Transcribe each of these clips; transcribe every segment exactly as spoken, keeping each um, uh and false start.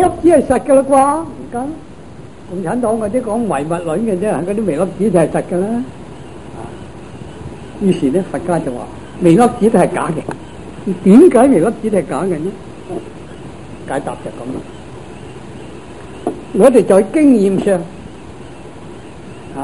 粒子係實噶啦啩？而家共產黨嗰啲講唯物論嘅啫，嗰啲微粒子就係實噶啦。於是咧，佛家就話微粒子都係假嘅。點解微粒子都係假嘅呢？解答就咁啦。我哋在經驗上啊，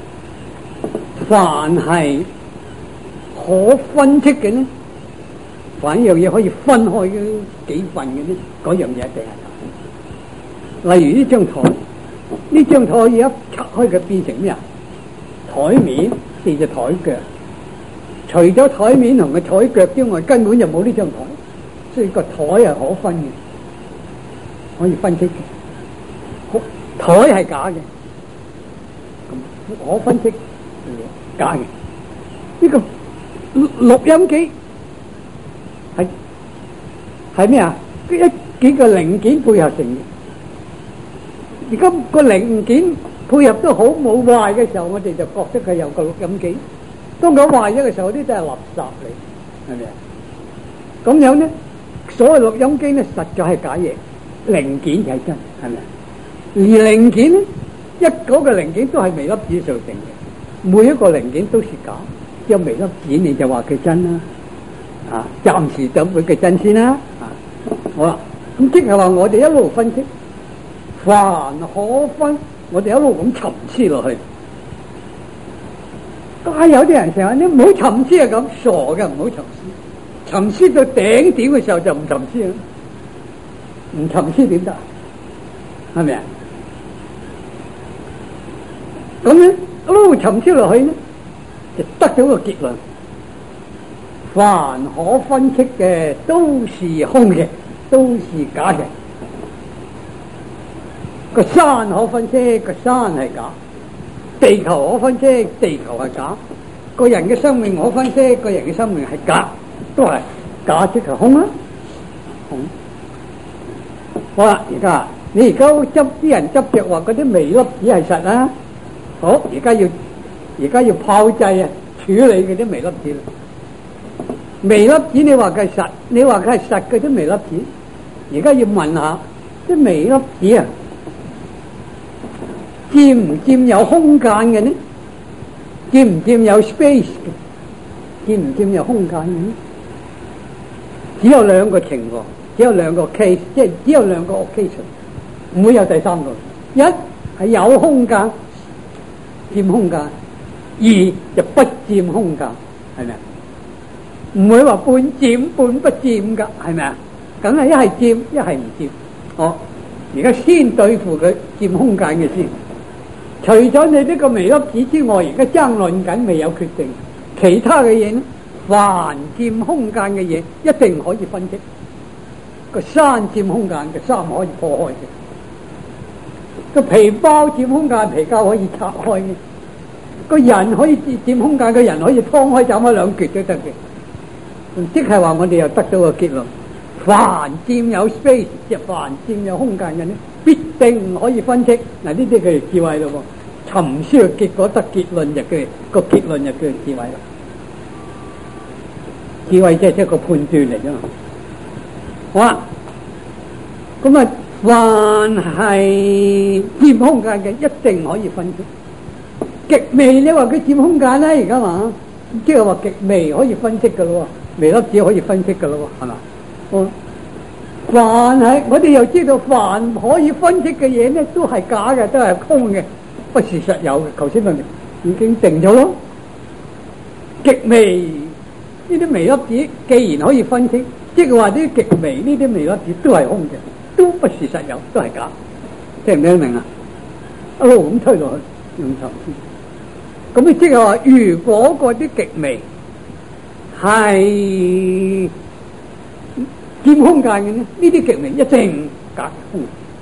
凡係可分析嘅呢，凡一樣嘢可以分開嘅幾份嘅呢，嗰樣嘢一定係假。例如呢張台，呢張台可以一拆開佢變成咩啊？台面四隻台腳，除咗台面同個台腳之外，根本就冇呢張台，所以個台係可分嘅，可以分析嘅。台係假嘅，咁可分析係假嘅。呢個錄音機係係咩啊？一幾個零件配合成嘅。而家個零件配合都好冇壞嘅時候，我哋就覺得佢有個錄音機。當佢壞咗嘅時候，啲都係垃圾嚟，係咪啊？咁樣咧，所謂錄音機咧，實在係假嘢，零件係真，係咪啊？而零件咧，一嗰個零件都係微粒子造成嘅，每一個零件都是假。有微粒子你就話佢真啦，啊，暫時等佢嘅真先啦，啊，好啦，咁即係話我哋一路分析，凡可分，我哋一路咁沉思落去。但有啲人成日你唔好沉思啊，咁傻嘅，唔好沉思，沉思到頂點嘅時候就唔沉思啦，唔沉思點得？係咪啊？咁咧一路沉思落去咧，就得到個結論：凡可分析嘅都是空嘅，都是假嘅。個山可分析，個山係假；地球可分析，地球係假；個人嘅生命可分析，個人嘅生命係假，都係假，即係空啦。空。好啦，而家你而家執啲人執着話嗰啲微粒子係實啦。好，而家要而家要炮製啊，處理嗰啲微粒子啦。微粒子你話佢係實，你話佢係實嗰啲微粒子，而家要問下啲微粒子啊，佔唔佔有空間嘅呢？佔唔佔有 space 嘅？佔唔佔有空間嘅呢？只有兩個情況，只有兩個 case， 即係只有兩個 occasion， 唔會有第三個。一係有空間，佔空間；二就不佔空間，係咪啊？唔會話半佔半不佔噶，係咪啊？梗係一係佔，一係唔佔。好，而家先對付佢佔空間嘅先。除咗你呢個微粒子之外，而家爭論緊未有決定。其他嘅嘢呢，凡佔空間嘅嘢一定可以分析。個山佔空間嘅山可以破開嘅，個皮包佔空間皮膠可以拆開嘅，個人可以佔空間嘅人可以劏開斬開兩橛都得嘅。即係話我哋又得到個結論：凡佔有 space， 即係凡佔有空間嘅呢，必定唔可以分析。嗱，呢啲叫智慧咯。沉思嘅結果得結論就叫個結論就叫智慧啦。智慧即係一個判斷嚟啫嘛。好啦，咁啊，凡係佔空間嘅一定可以分析。極微你話佢佔空間咧，而家嘛，即係話極微可以分析噶咯，微粒子可以分析噶咯，係嘛？哦，凡係我哋又知道，凡可以分析嘅嘢咧，都係假嘅，都係空嘅，不是實有嘅。頭先咪已經定咗咯。極微呢啲微粒子既然可以分析，即係話啲極微呢啲微粒子都係空嘅，都不是實有，都係假。聽唔聽得明啊？一路咁推落去，用頭先。咁你即係話，如果嗰啲極微係佔空間嘅呢，呢啲極微一定假空。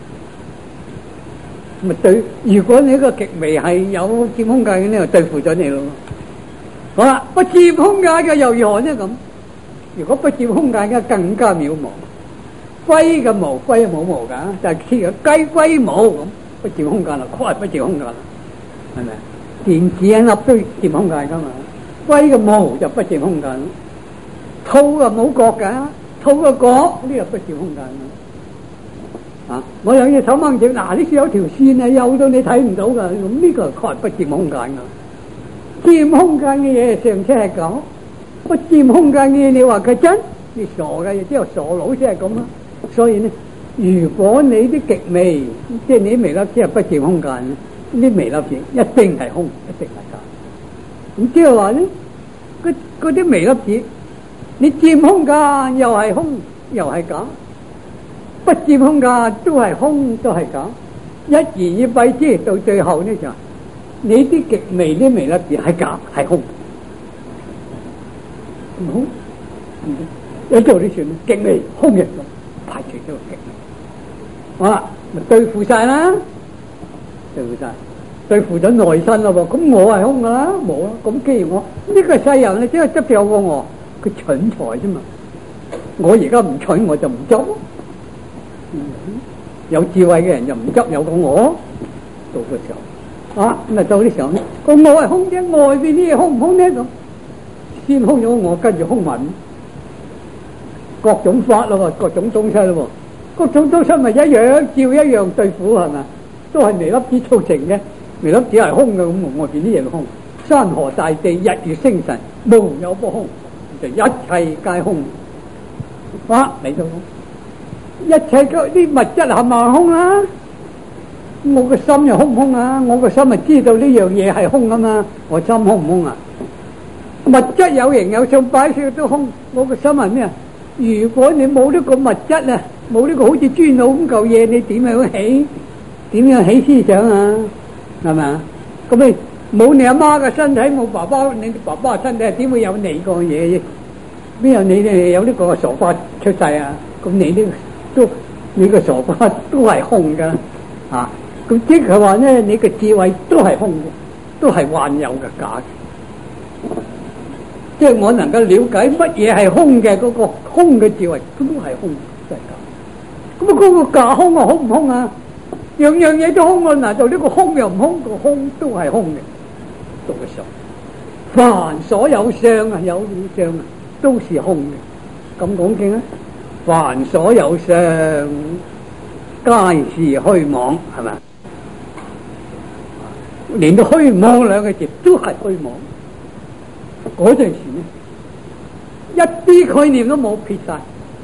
咪對，如果你個極微係有佔空間嘅呢，就對付咗你咯。好啦，不佔空間嘅又如何呢？咁如果不佔空間嘅更加渺茫。龜嘅毛，龜冇毛噶，就係黐個雞龜毛咁，不佔空間啦，快不佔空間啦，係咪？電子一粒都佔空間噶嘛，龜嘅毛就不佔空間。兔啊冇角噶，兔嘅角呢個不佔空間。 啊！我兩隻手掹住，嗱，呢處有條線啊，幼到你睇唔到噶，咁呢個係確不佔空間噶。佔空間嘅嘢尚且係咁，不佔空間嘅嘢你話佢真？你傻嘅，只有傻佬先係咁啦。所以呢，如果你啲極微，即係你啲微粒子係不佔空間嘅，啲微粒子一定係空，一定係假。咁即係話咧，嗰嗰啲微粒子，你佔空間又係空，又係假。不佔空間都係空，都係假，一言以蔽之，到最後呢就你啲極微啲微粒子係假係空，唔空，有做啲算極微空嘅排除咗極微，好啦，咪對付晒啦，對付晒，對付咗內身咯噃，咁我係空噶啦，冇啦，咁既然我呢個世人咧，只係執有個我，佢蠢材啫嘛，我而家唔蠢我就唔執。有智慧嘅人就唔執有個我，到嘅時候啊，咁啊到啲時候咧，個我係空啫，外邊啲嘢空唔空呢？咁先空咗我，跟住空埋各種法咯，各種東西咯，各種東西咪一樣照一樣對付係咪？都係微粒子造成嘅，微粒子係空嘅，咁外邊啲嘢空，山河大地日月星辰無有不空，就一切皆空。啊，嚟到。一切嗰啲物質係咪空啊？我個心又空唔空啊？我個心咪知道呢樣嘢係空啊嘛？我心空唔空啊？物質有形有相擺出都空，我個心係咩啊？如果你冇呢個物質啊，冇呢個好似磚腦咁嚿嘢，你點樣起？點樣起思想啊？係咪啊？咁你冇你阿媽嘅身體，冇爸爸，你爸爸嘅身體點會有你個嘢？邊有你哋有呢個傻瓜出世啊？咁你呢？都你個傻瓜都係空噶，啊！咁即係話咧，你個智慧都係空嘅，都係幻有嘅假嘅。即係我能夠了解乜嘢係空嘅，嗰個空嘅智慧都係空，都係假。咁啊，嗰個假空啊，空唔空啊？樣樣嘢都空啊！嗱，就呢個空又唔空，個空都係空嘅。到嘅時候，凡所有相啊，有相啊，都是空嘅。咁講經啊！凡所有相，皆是虛妄，係咪？連到虛妄兩個字都係虛妄。嗰陣時呢，一啲概念都冇，撇晒。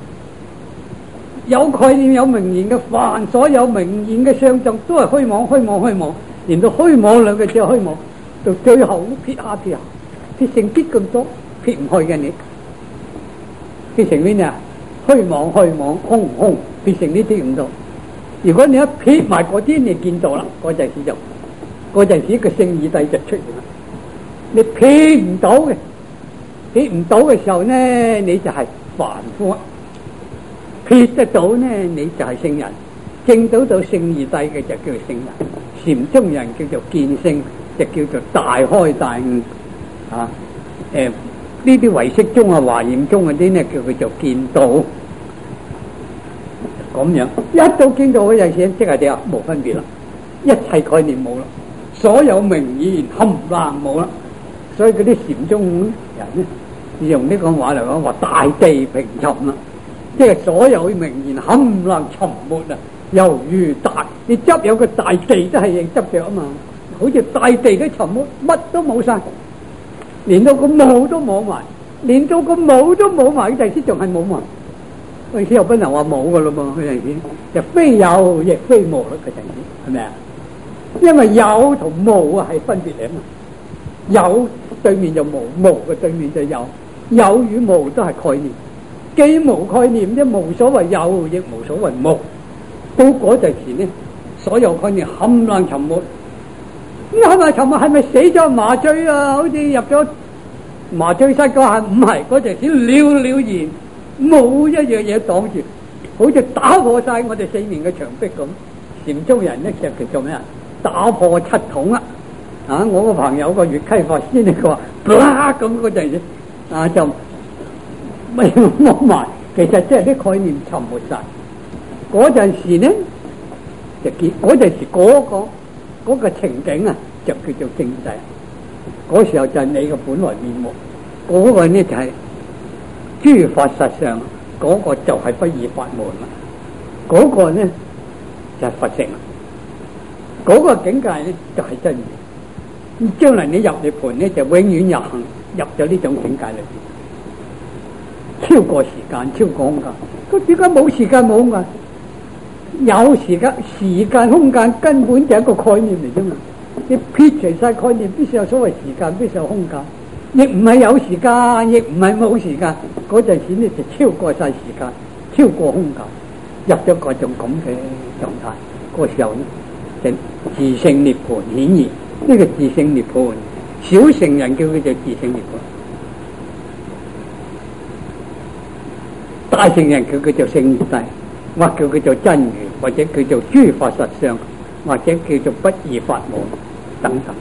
有概念有名言嘅，凡所有名言嘅相狀都係虛妄，虛妄，虛妄。連到虛妄兩個字虛妄，到最後都撇下撇下，撇成啲咁多，撇唔開嘅你，撇成邊啊？虛妄虛妄，空唔空，變成呢啲咁多。如果你一撇埋嗰啲，你見到啦，嗰陣時就嗰陣時個聖義帝就出現啦。你撇唔到嘅，撇唔到嘅時候呢，你就係凡夫；撇得到呢，你就係聖人。證到到聖義帝嘅就叫做聖人，禪宗人叫做見性，就叫做大開大悟啊！誒、呃。呢啲唯識宗啊、華嚴宗嗰啲呢，叫佢做見道，咁樣一到見道嗰陣時，即係點啊？冇分別啦，一切概念冇啦，所有名言冚唪唥冇啦，所以嗰啲禪宗人呢，用呢個話嚟講，話大地平沉啦，即係所有名言冚唪唥沉沒啊，猶如大你執有個大地都係認執着啊嘛，好似大地都沉沒，乜都冇晒。連到個冇都冇埋，連到個冇都冇埋，嗰陣時仲係冇埋。嗰陣時又不能話冇噶咯噃，嗰陣時就非有亦非無咯，嗰陣時係咪啊？因為有同無啊係分別嚟啊嘛，有對面就無，無嘅對面就有，有與無都係概念，既無概念啫，無所謂有，亦無所謂無。到嗰陣時呢，所有概念冚唪唥沉沒。咁係咪尋日係咪死咗麻醉啊？好似入咗麻醉室嗰下，唔係嗰陣時了了然，冇一樣嘢擋住，好似打破晒我哋四面嘅牆壁咁。禪宗人咧就叫做咩啊？打破七統啦！啊，我個朋友個粵溪法師呢，佢話啪咁嗰陣時啊就咪冇埋，其實即係啲概念沉沒晒。嗰陣時呢就見嗰陣時嗰個。嗰個情景啊，就叫做正諦。嗰時候就係你嘅本來面目，嗰、那個呢就係、是、諸法實相，嗰、那個就係不二法門啦。嗰、那個呢就係佛性啦。嗰、那個境界咧就係真嘅。將來你入涅盤咧，就永遠入行入咗呢種境界裏邊，超過時間，超過空間。咁點解冇時間冇空間？有時間，時間空間根本就係一個概念嚟啫嘛。你撇除晒概念，必須有所謂時間，必須有空間，亦唔係有時間，亦唔係冇時間。嗰陣時咧就超過晒時間，超過空間，入咗嗰種咁嘅狀態。嗰、那個時候咧，就自性涅盤顯現。呢個自性涅盤，小乘人叫佢做自性涅盤，大乘人叫佢做聖義諦，或叫佢做真如，或者叫做諸法實相，或者叫做不二法門等等。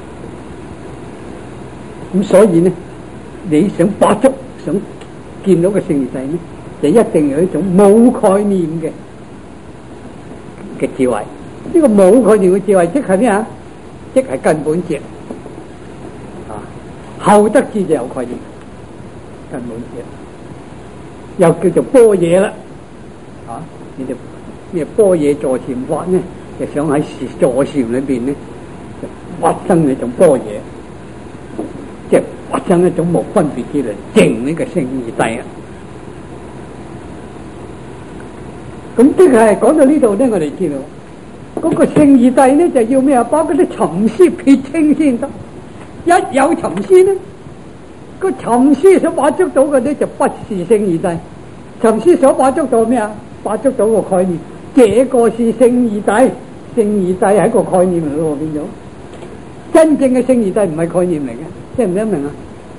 咁所以呢，你想把觸，想見到個聖義諦呢，就一定有一種冇概念嘅嘅智慧。呢、這個冇概念嘅智慧，即係咩啊？即係根本智啊，後得智就有概念，根本智又叫做般若啦。啊，呢啲咩般若坐禪法呢？就想喺坐禪裏邊呢，就發生一種般若，即係發生一種無分別之類證呢個聖義諦啊。咁即係講到呢度咧，我哋知道。嗰個聖義諦呢，就要咩啊？把嗰啲沉思撇清先得。一有沉思呢，個沉思所把觸到嘅呢，就不是聖義諦。沉思所把觸到咩啊？把觸到個概念，這個是聖義諦。聖義諦係一個概念嚟咯，變咗真正嘅聖義諦唔係概念嚟嘅，聽唔聽得明啊？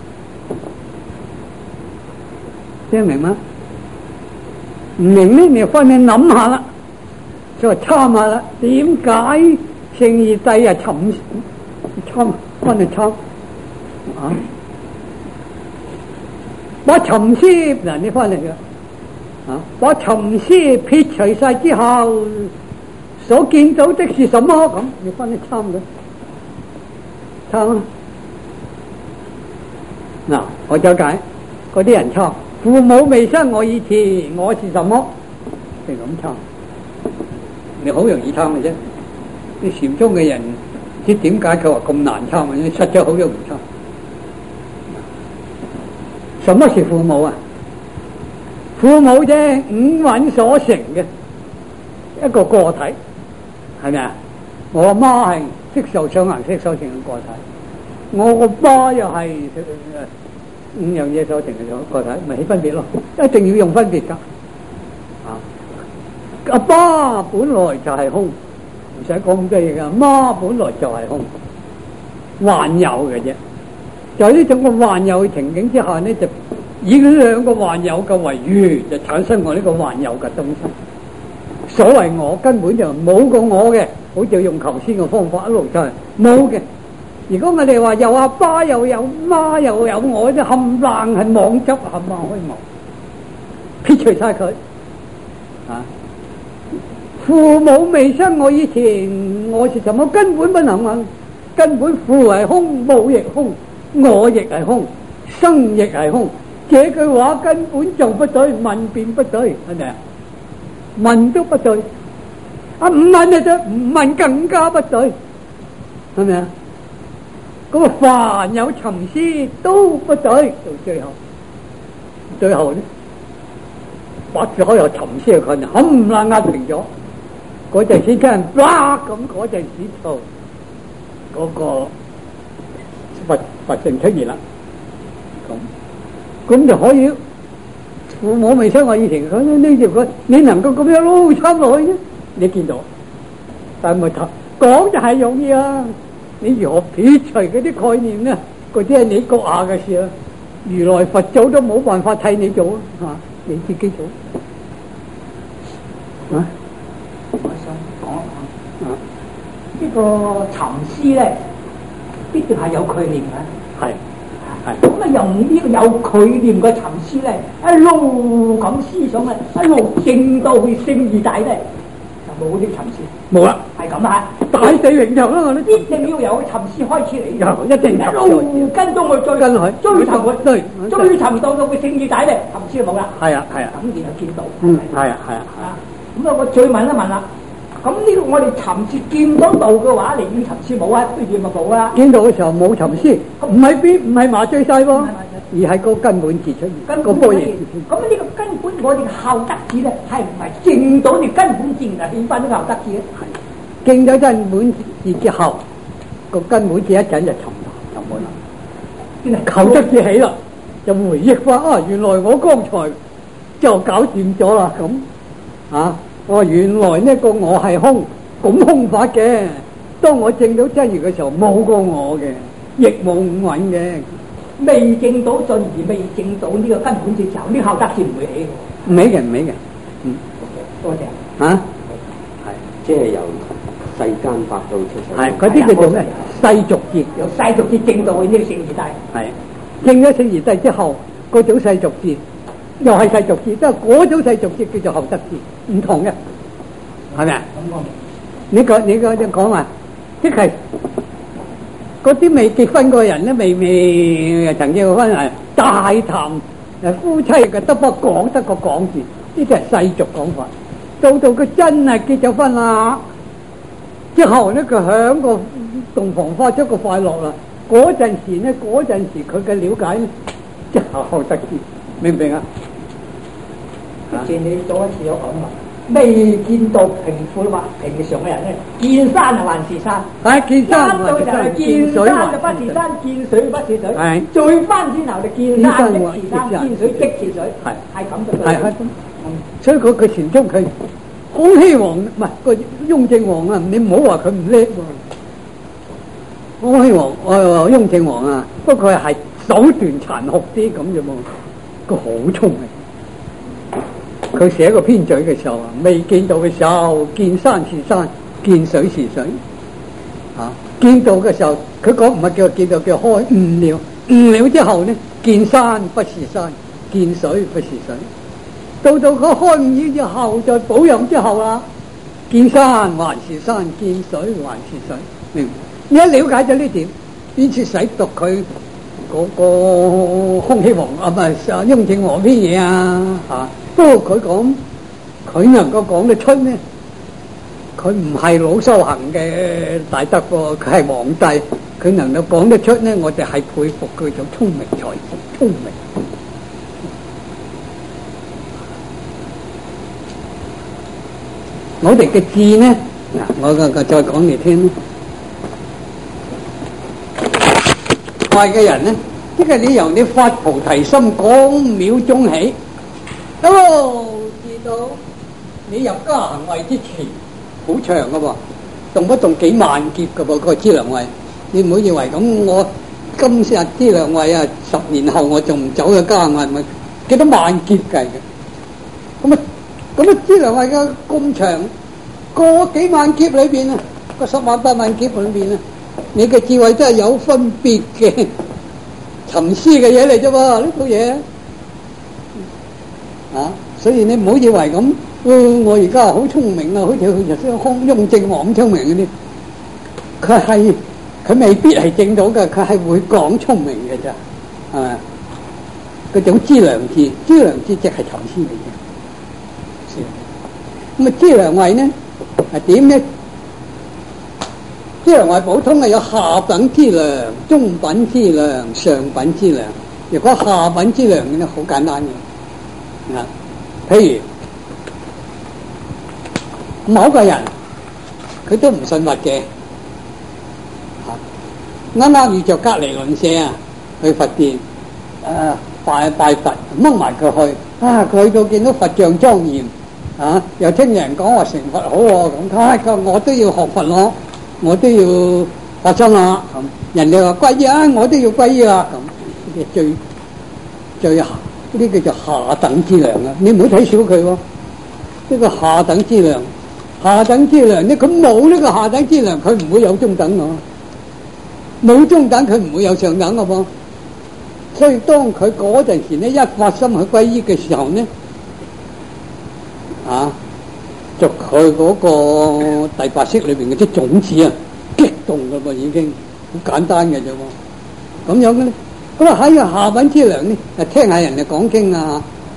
聽得明嗎？唔明呢，你就翻去諗下啦。就參下啦，點解聖義諦啊沉參翻去參啊？把沉思嗱你翻嚟嘅啊，把沉思撇除晒之後，所見到的是什麼？咁你翻去參嘅參啊！嗱，我就解嗰啲人參，父母未生我以前，我是什麼？就咁參。你好容易參嘅啫，啲禪宗嘅人唔知點解佢話咁難參嘅，實在好容易參。什麼是父母啊？父母啫，五蘊所成嘅一個個體，係咪啊？我阿媽係色受想行識所成嘅個體，我個爸又係五樣嘢所成嘅個體，咪起分別咯，一定要用分別噶。阿爸本來就係空，唔使講咁多嘢噶。媽本來就係空，幻有嘅啫。就喺呢種個幻有嘅情景之下呢，就以兩個幻有嘅為緣，就產生我呢個幻有嘅東西。所謂我根本就冇個我嘅，好似用頭先嘅方法一路就係冇嘅。如果我哋話有阿爸又有媽又有我，就冚唪唥係妄執，冚唪唥虛妄，撇除晒佢啊！父母未生我以前，我是什麼？根本不能問，根本父係空，母亦空，我亦係空，生亦係空。這句話根本就不對，問便不對，係咪啊？問都不對，啊唔問就對，唔問更加不對，係咪啊？嗰個凡有尋思都不對，到最後，最後咧，把所有尋思嘅概念冚唪唥壓平咗。嗰陣時真係哇咁，嗰陣時就嗰個佛佛性出現啦。咁咁就可以，父母未生我以前，佢呢條佢你能夠咁樣撈參落去啫，你見到，但係咪講就係容易啊？你如何撇除嗰啲概念咧？嗰啲係你閣下嘅事啊！如來佛祖都冇辦法替你做啊！嚇，你自己做啊！ 我想講啊，呢個沉思咧，必定係有概念嘅。 係係。 咁啊，用呢個有概念嘅沉思咧，一路咁思想咧，一路正到去聖義諦咧，就冇啲沉思。冇啦，係咁啊！ 大地形象啦，我哋一定要有沉思開始嚟。 有，一定一路跟蹤去追跟佢追尋佢， 追追尋到到個聖義諦咧，沉思就冇啦。 係啊係啊， 咁然後見到。 嗯，係啊係啊。 啊，咁啊，我再問一問啦。 咁呢個我哋尋視見到道嘅話，你要尋視冇啊，對住咪冇啊。 見到嘅時候冇尋思，唔係邊唔係麻醉晒喎，而係個根本字出現， 根個波形。 咁呢個根本我哋嘅孝德字咧，係唔係證到你根本自然係起翻啲孝德字咧？ 係證咗根本字之後，個根本字一陣就沉就冇啦。求得字起啦，就回憶翻啊！原來我剛才就搞掂咗啦，咁啊！哦，原來呢個我係空，咁空法嘅。當我證到真如嘅時候，冇個我嘅，亦冇五蘊嘅。 未證到盡而未證到呢個根本嘅時候，呢孝德字唔會起嘅。 唔起嘅，唔起嘅。嗯， 多謝。 嚇， 係即係由世間法到出世。 係嗰啲叫做咩？世俗字， 由世俗字證到呢個聖義諦。 係證咗聖義諦之後，嗰種世俗字又係世俗字，都係嗰種世俗字叫做孝德字，唔同嘅，係咪啊？ 咁我你講你講你講話，即係嗰啲未結婚個人咧，未未曾結過婚係大談誒夫妻嘅，得不講得個講字，呢啲係世俗講法。到到佢真係結咗婚啦之後咧，佢響個洞房花出個快樂啦。嗰陣時咧，嗰陣時佢嘅了解咧，即係孝德字，明唔明啊？ 之前你早一次有講話，未見到平苦嘛，平常嘅人咧，見山還是山， 係見山山到就係見山就不是山，見水不是水， 係再翻轉頭就見山即是山，見水即是水， 係係咁嘅。 係係，所以佢佢禪宗佢康熙皇唔係個雍正皇啊，你唔好話佢唔叻喎。康熙皇誒雍正皇啊，不過佢係手段殘酷啲咁啫嘛，佢好聰明。佢寫個編序嘅時候啊，未見到嘅時候，見山是山，見水是水。啊，見到嘅時候，佢講唔係叫見到，叫開悟了。悟了之後呢，見山不是山，見水不是水。到到佢開悟之後，再保養之後啦，見山還是山，見水還是水。明？你一了解咗呢點，邊次使讀佢嗰個康熙皇啊，唔係啊雍正皇篇嘢啊？嚇！不過佢講，佢能夠講得出呢，佢唔係老修行嘅大德喎，佢係皇帝，佢能夠講得出呢，我哋係佩服佢種聰明才智，聰明。我哋嘅智呢，嗱，我個個再講嚟聽。壞嘅人呢，即係你由你發菩提心嗰秒鐘起。一路至到你入家行位之前，好長噶噃，動不動幾萬劫噶噃個資糧位。你唔好以為咁，我今日資糧位啊，十年後我仲唔走嘅家行位，咪幾多萬劫計嘅？咁啊，咁啊資糧位嘅咁長，個幾萬劫裏邊啊，個十萬八萬劫裏邊啊，你嘅智慧真係有分別嘅，沉思嘅嘢嚟啫喎，呢套嘢。啊！所以你唔好以為咁、嗯，我而家好聰明啊，好似佢頭先康雍正皇咁聰明嗰啲，佢係佢未必係證到嘅，佢係會講聰明嘅咋，係咪？嗰種資糧字，資糧字即係頭先嚟嘅。咁啊，資糧位呢係點呢？資糧位普通係有下等資糧、中品資糧、上品資糧。如果下品資糧咧，好簡單嘅。啊，譬如某個人佢都唔信佛嘅，啱啱遇着隔離鄰舍啊，去佛殿啊拜拜佛，掹埋佢去啊，佢去到見到佛像莊嚴啊，又聽人講話成佛好喎，咁佢佢我都要學佛咯，我都要發心啦，咁人哋話皈依啊，我都要皈依啦，咁呢啲最最下。呢啲叫做下等資糧啊！你唔好睇小佢喎，呢個下等資糧，下等資糧咧，佢冇呢個下等資糧，佢唔會有中等嘅，冇中等佢唔會有上等嘅噃。所以當佢嗰陣時咧，一發心去皈依嘅時候呢，啊，就佢嗰個第八識裏邊嘅啲種子啊，激動嘅噃，已經好簡單嘅啫喎，咁樣嘅咧。咁啊喺個下品資糧呢，啊聽下人哋講經啊，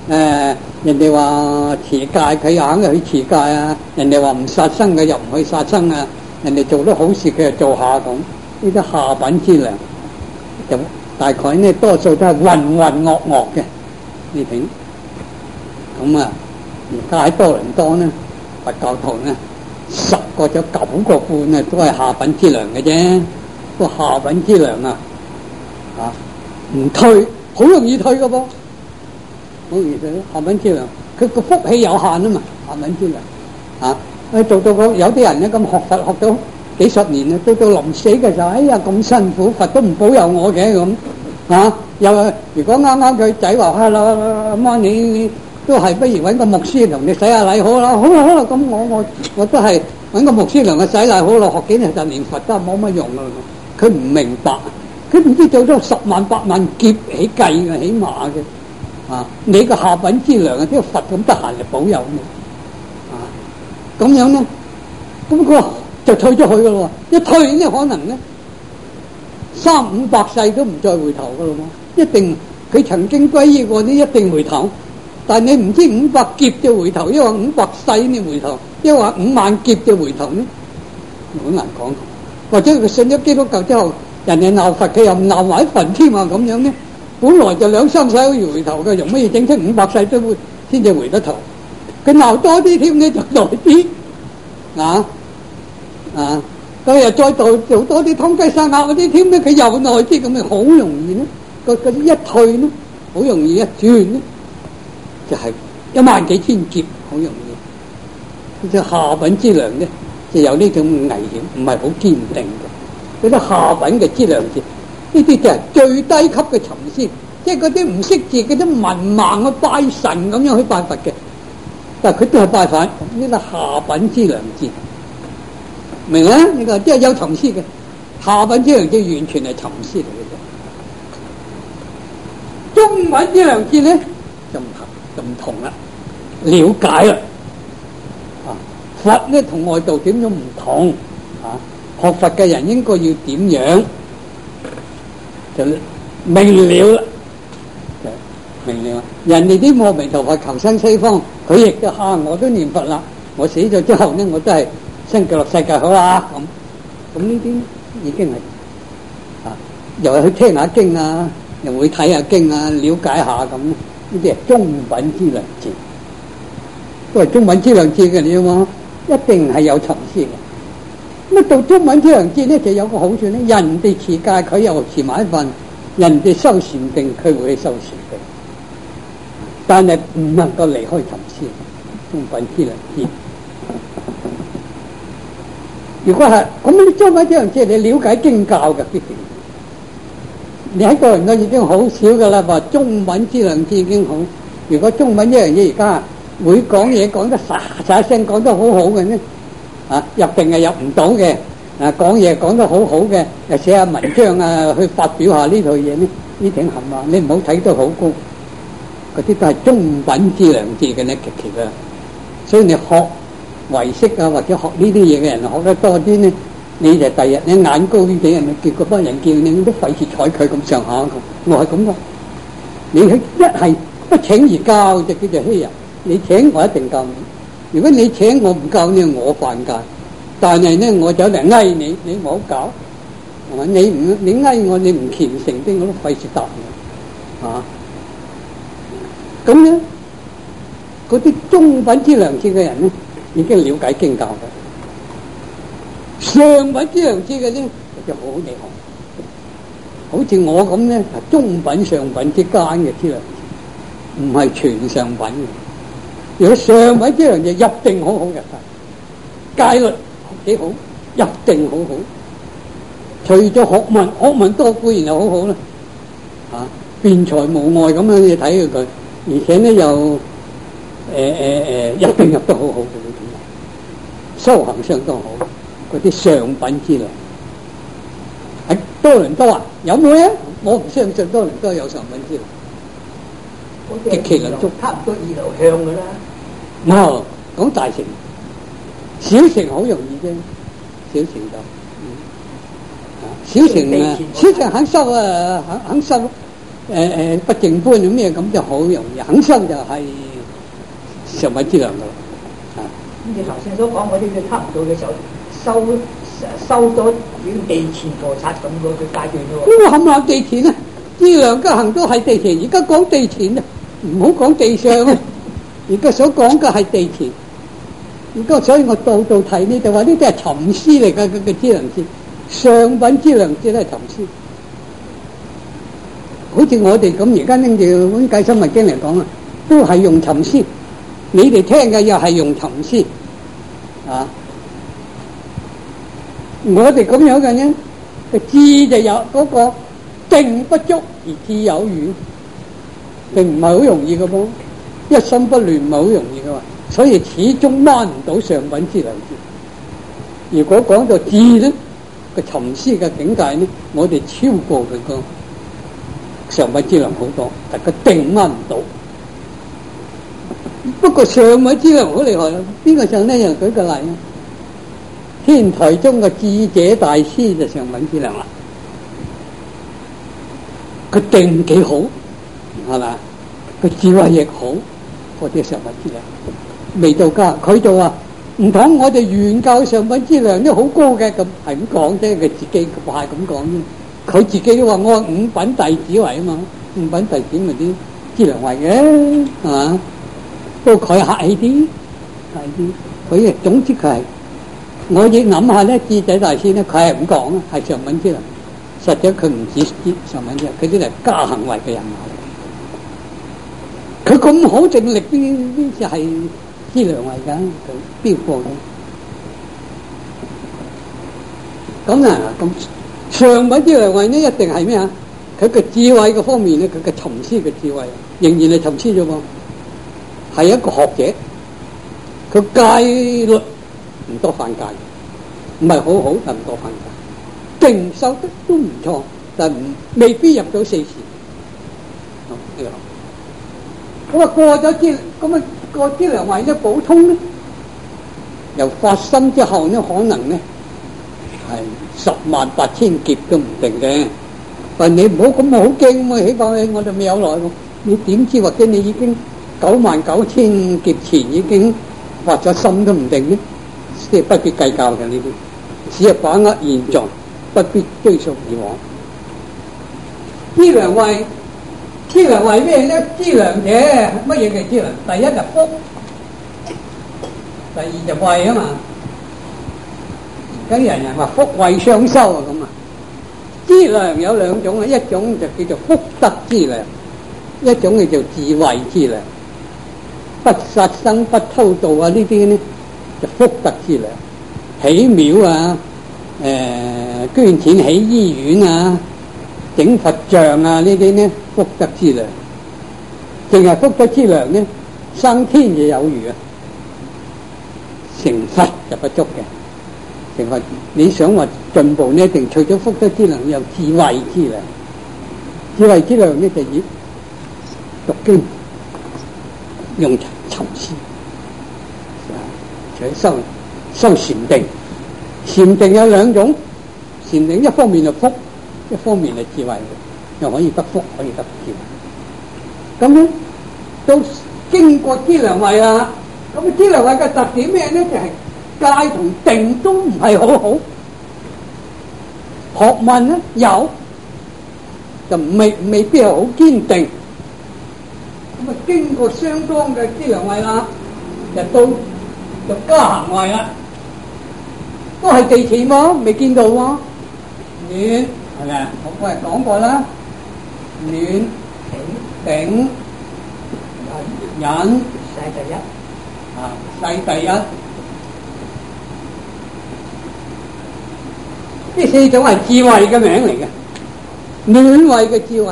誒人哋話持戒，佢又肯去持戒啊；人哋話唔殺生嘅又唔去殺生啊；人哋做得好事，佢又做下咁。呢啲下品之糧，就大概呢多數都係渾渾噩噩嘅呢種。咁啊，而家喺多倫多呢，佛教徒呢，十個有九個半啊，都係下品之糧嘅啫。個下品之糧啊，啊唔退，好容易退嘅噃，好容易退。下品之糧，佢個福氣有限啊嘛，下品之糧啊，去做到個有啲人咧咁學佛學到幾十年啊，到到臨死嘅時候，哎呀咁辛苦，佛都唔保佑我嘅咁啊！又如果啱啱佢仔話啊啦，阿媽你你都係不如揾個牧師同你洗下禮好啦，好啦好啦，咁我我我都係揾個牧師同佢洗禮好啦，學幾年十年佛都係冇乜用噶啦。佢唔明白，佢唔知做咗十萬八萬劫起計嘅，起碼嘅啊！你個下品之糧啊，啲佛咁得閒嚟保佑你啊！咁樣咧，咁佢就退咗去噶咯喎！一退呢，可能咧三五百世都唔再回頭噶咯喎！一定佢曾經皈依過，你一定回頭。但係你唔知五百劫就回頭，抑或五百世你回頭，抑或五萬劫就回頭呢？好難講。或者佢信咗基督教之後，人哋鬧佛，佢又鬧埋佛添啊！咁樣呢，本來就兩三世可以回頭嘅，用乜嘢整出五百世都會先至回得頭？佢鬧多啲添呢，就耐啲啊啊！佢又再做做多啲通雞殺鴨嗰啲添呢，佢又耐啲，咁咪好容易呢？個個一退呢，好容易一轉呢，就係一萬幾千劫，好容易。即係下品之糧呢，就有呢種危險，唔係好堅定嘅。嗰啲下品嘅資糧字，呢啲就係最低級嘅尋先，即係嗰啲唔識字、嗰啲文盲去拜神咁樣去拜佛嘅，但係佢都係拜佛。呢個下品資糧字，明啦？呢個即係有尋先嘅下品資糧字，完全係尋先嚟嘅。中品資糧字咧就唔同，就唔同啦，了解啦。佛咧同外道點樣唔同啊？學佛嘅人應該要點樣就明了啦，明了。人哋啲阿彌陀佛求生西方，佢亦都嚇我都念佛啦。我死咗之後呢，我都係升極樂世界好啦。咁咁呢啲已經係啊，又係去聽下經啊，又會睇下經啊，了解下咁。呢啲係中品資糧字，都係中品資糧字嘅，你知嘛？一定係有層次嘅。咁到中品資糧字咧，就有個好處咧，人哋持戒，佢又持埋一份；人哋修禪定，佢會去修禪定。但係唔能夠離開層次。中品資糧字，如果係咁，你中品資糧字，你了解經教嘅必定。你喺個人都已經好少噶啦，話中品資糧字已經好。如果中品資糧字而家會講嘢講得沙沙聲，講得好好嘅呢，啊入定係入唔到嘅，啊講嘢講得好好嘅，又寫下文章啊，去發表下呢套嘢呢，呢挺冚啊！你唔好睇得好高，嗰啲都係中品資糧字嘅呢，極其啦。所以你學唯識啊，或者學呢啲嘢嘅人學得多啲呢，你就第日你眼高啲嘅人，結果班人叫你都費事睬佢咁上下咁。我係咁噶，你係一係不請而教就叫做欺人。你請我一定教你，如果你請我唔教你，我犯戒。但係呢，我走嚟嗌你，你唔好搞，係咪？你唔你嗌我，你唔虔誠啲，我都費事答你。啊，咁咧，嗰啲中品資糧字嘅人咧，已經了解經教嘅。上品資糧字嘅咧，就好厲害。好似我咁咧，係中品上品之間嘅資糧字，唔係全上品嘅。如果上品資糧就入定好好嘅，戒律幾好，入定好好。除咗學問，學問多固然又好好啦，啊，辯才無礙咁樣你睇佢，而且呢又誒誒誒入定入得好好嘅呢啲，修行相當好。嗰啲上品資糧喺多倫多啊，有冇咧？我唔相信多倫多有上品資糧。極其量足，差唔多二流向噶啦。冇講大乘，小乘好容易啫，小乘就，嗯，小乘啊，小乘肯收啊，肯肯收， 誒誒不正般咁咩咁就好容易肯收就係上品之糧噶啦。啊！ 咁你頭先所講嗰啲，佢差唔多嘅時候收收咗已經地錢破產咁嗰個階段咯。 咁冚唪唥地錢啊！資糧家行都係地錢，而家講地錢啊，唔好講地上啊。而家所講嘅係地錢。而家所以我度度提呢就話呢啲係尋師嚟嘅嘅資糧節，上品資糧節都係尋師。好似我哋咁而家拎住本《計生物經》嚟講啊，都係用尋師。你哋聽嘅又係用尋師啊。我哋咁樣嘅呢，個智就有嗰、那個定不足而智有餘，並唔係好容易嘅噃，一心不亂唔係好容易嘅嘛。所以始終掹唔到上品資糧節。如果講到智呢個尋師嘅境界呢，我哋超過佢個上品資糧好多，但佢定掹唔到。不過上品資糧好厲害啦，邊個上呢？又舉個例啊！天台中嘅智者大師就上品資糧啦，佢定幾好係嘛？佢智慧亦好，嗰啲上品資糧。未到家，佢就話唔同我哋原教上品資糧都好高嘅，咁係咁講啫。佢自己話係咁講啫。佢自己都話我五品弟子為啊嘛，五品弟子咪啲資糧為嘅係嘛？不過佢客氣啲，客氣啲。佢總之佢係，我亦諗下咧，智者大師咧，佢係咁講啊，係上品資糧。實際佢唔止上品資糧，佢啲係家行為嘅人嚟。佢咁好正力，邊邊就係資糧為㗎？佢標過嘅。咁啊，咁上品資糧為呢，一定係咩啊？佢嘅智慧嘅方面咧，佢嘅尋師嘅智慧，仍然係尋師啫喎。係一個學者，佢戒律唔多犯戒，唔係好好，但唔多犯戒，定修得都唔錯，但唔未必入到四時。咁啊過咗資，咁啊過資糧位咧補通咧，由發生之後咧，可能咧係十萬八千劫都唔定嘅。但你唔好咁好驚咁啊！起碼我哋未有來喎，你點知或者你已經九萬九千劫前已經發咗心都唔定咧，即係不必計較嘅呢啲，只係把握現在，不必追溯以往。資糧位，資糧為咩咧？資糧者乜嘢嘅資糧？第一就福，第二就慧啊嘛。而家人人話福慧雙修啊咁啊。資糧有兩種啊，一種就叫做福德資糧，一種叫做智慧資糧。不殺生不偷盜啊，呢啲呢就福德資糧。起廟啊，誒、呃、捐錢起醫院啊，整佛像啊，呢啲呢福德資糧。淨係福德資糧呢，生天就有餘啊，成佛就不足嘅。成佛你想話進步呢，一定除咗福德資糧，有智慧資糧。智慧資糧呢就以讀經用尋師，除咗修修禪定。禪定有兩種，禪定一方面係福，一方面係智慧，又可以得福，可以得智慧。咁咧都經過資糧位啦，咁資糧位嘅特點咩咧？就係、是、戒同定都唔係好好，學問咧有，就未未必係好堅定。咁啊，經過相當嘅資糧位啦，就到就家行位啦。都係地錢喎，未見到喎。暖係咪啊？我係講過啦。暖、頂、頂、忍、世第一啊，世第一。呢四種係智慧嘅名嚟嘅，暖慧嘅智慧。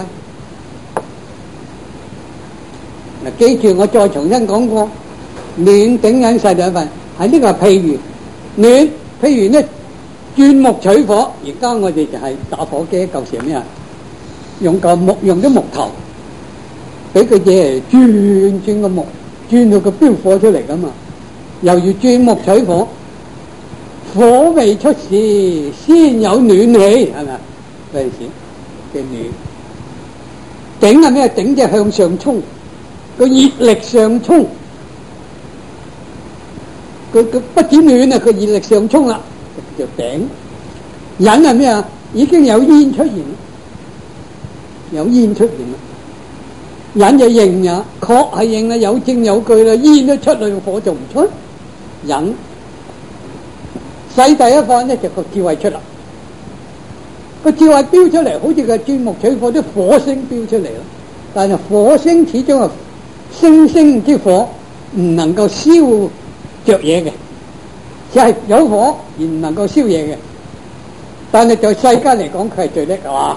嗱，記住我再重新講過，暖、頂、忍、世第一份係呢個係譬如暖。譬如咧，鑽木取火，而家我哋就係打火機，舊時咩啊？用嚿木，用啲木頭，俾個嘢嚟轉轉個木，轉到個標火出嚟噶嘛。又要鑽木取火，火未出時，先有暖氣，係咪？嗰陣時嘅暖。 頂係咩？頂就向上衝，個熱力上衝，佢佢不止暖啊，佢熱力上衝啦，就頂。忍係咩啊？已經有煙出現，有煙出現啦。忍就認呀，確係認啦，有證有據啦，煙都出嚟，火就唔出。忍細第一課咧就個智慧出啦，個智慧飆出嚟，好似個鑽木取火啲火星飆出嚟咯。但係火星始終係星星之火，唔能夠燒着嘢嘅，只係有火而唔能夠燒嘢嘅。但係在世間嚟講，佢係最叻啊！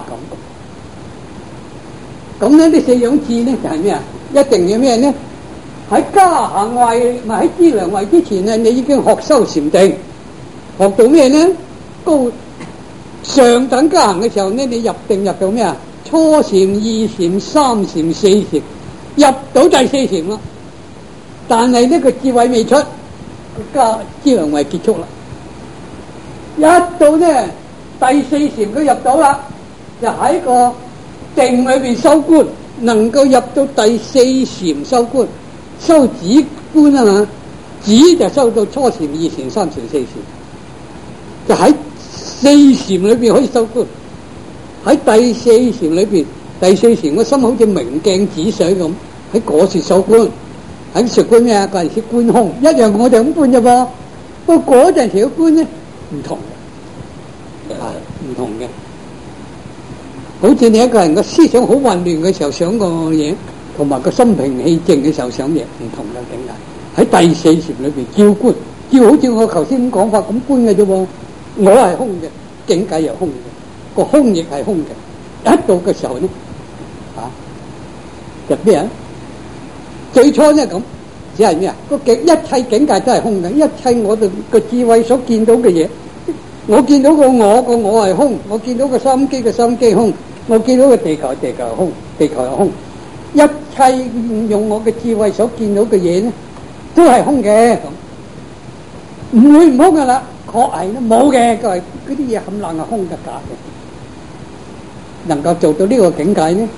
咁咁咧，呢四樣智咧就係咩啊？一定要咩咧？喺加行位，唔係喺資糧位之前咧，你已經學修禪定，學到咩咧？高上等加行嘅時候咧，你入定入到咩啊？初禪、二禪、三禪、四禪，入到第四禪啦。但係呢個智慧未出，個加資糧位結束啦。一到呢第四禪佢入到啦，就喺個定裏邊修觀，能夠入到第四禪修觀，修止觀啊嘛，止就修到初禪、二禪、三禪、四禪，就喺四禪裏邊可以修觀。喺第四禪裏邊，第四禪個心好似明鏡止水咁，喺嗰時修觀，喺說觀咩啊？嗰陣時觀空一樣，我哋咁觀啫噃。不過嗰陣時嘅觀咧唔同嘅，係唔同嘅。好似你一個人個思想好混亂嘅時候想個嘢，同埋個心平氣靜嘅時候想嘢唔同嘅境界。喺第四禪裏邊照觀，照好似我頭先咁講法咁觀嘅啫喎。我係空嘅，境界又空嘅。個空亦係空嘅，一到嘅時候呢，啊，就咩啊？最初呢咁，只係咩啊？個境一切境界都係空嘅，一切我哋個智慧所見到嘅嘢，我見到個我個我係空，我見到個收音機嘅收音機空，我見到個地球地球係空，地球係空，一切用我嘅智慧所見到嘅嘢呢，都係空嘅，咁唔會唔空噶啦，確係都冇嘅，佢係嗰啲嘢冚唪唥係空嘅假嘅。能夠做到呢個境界呢？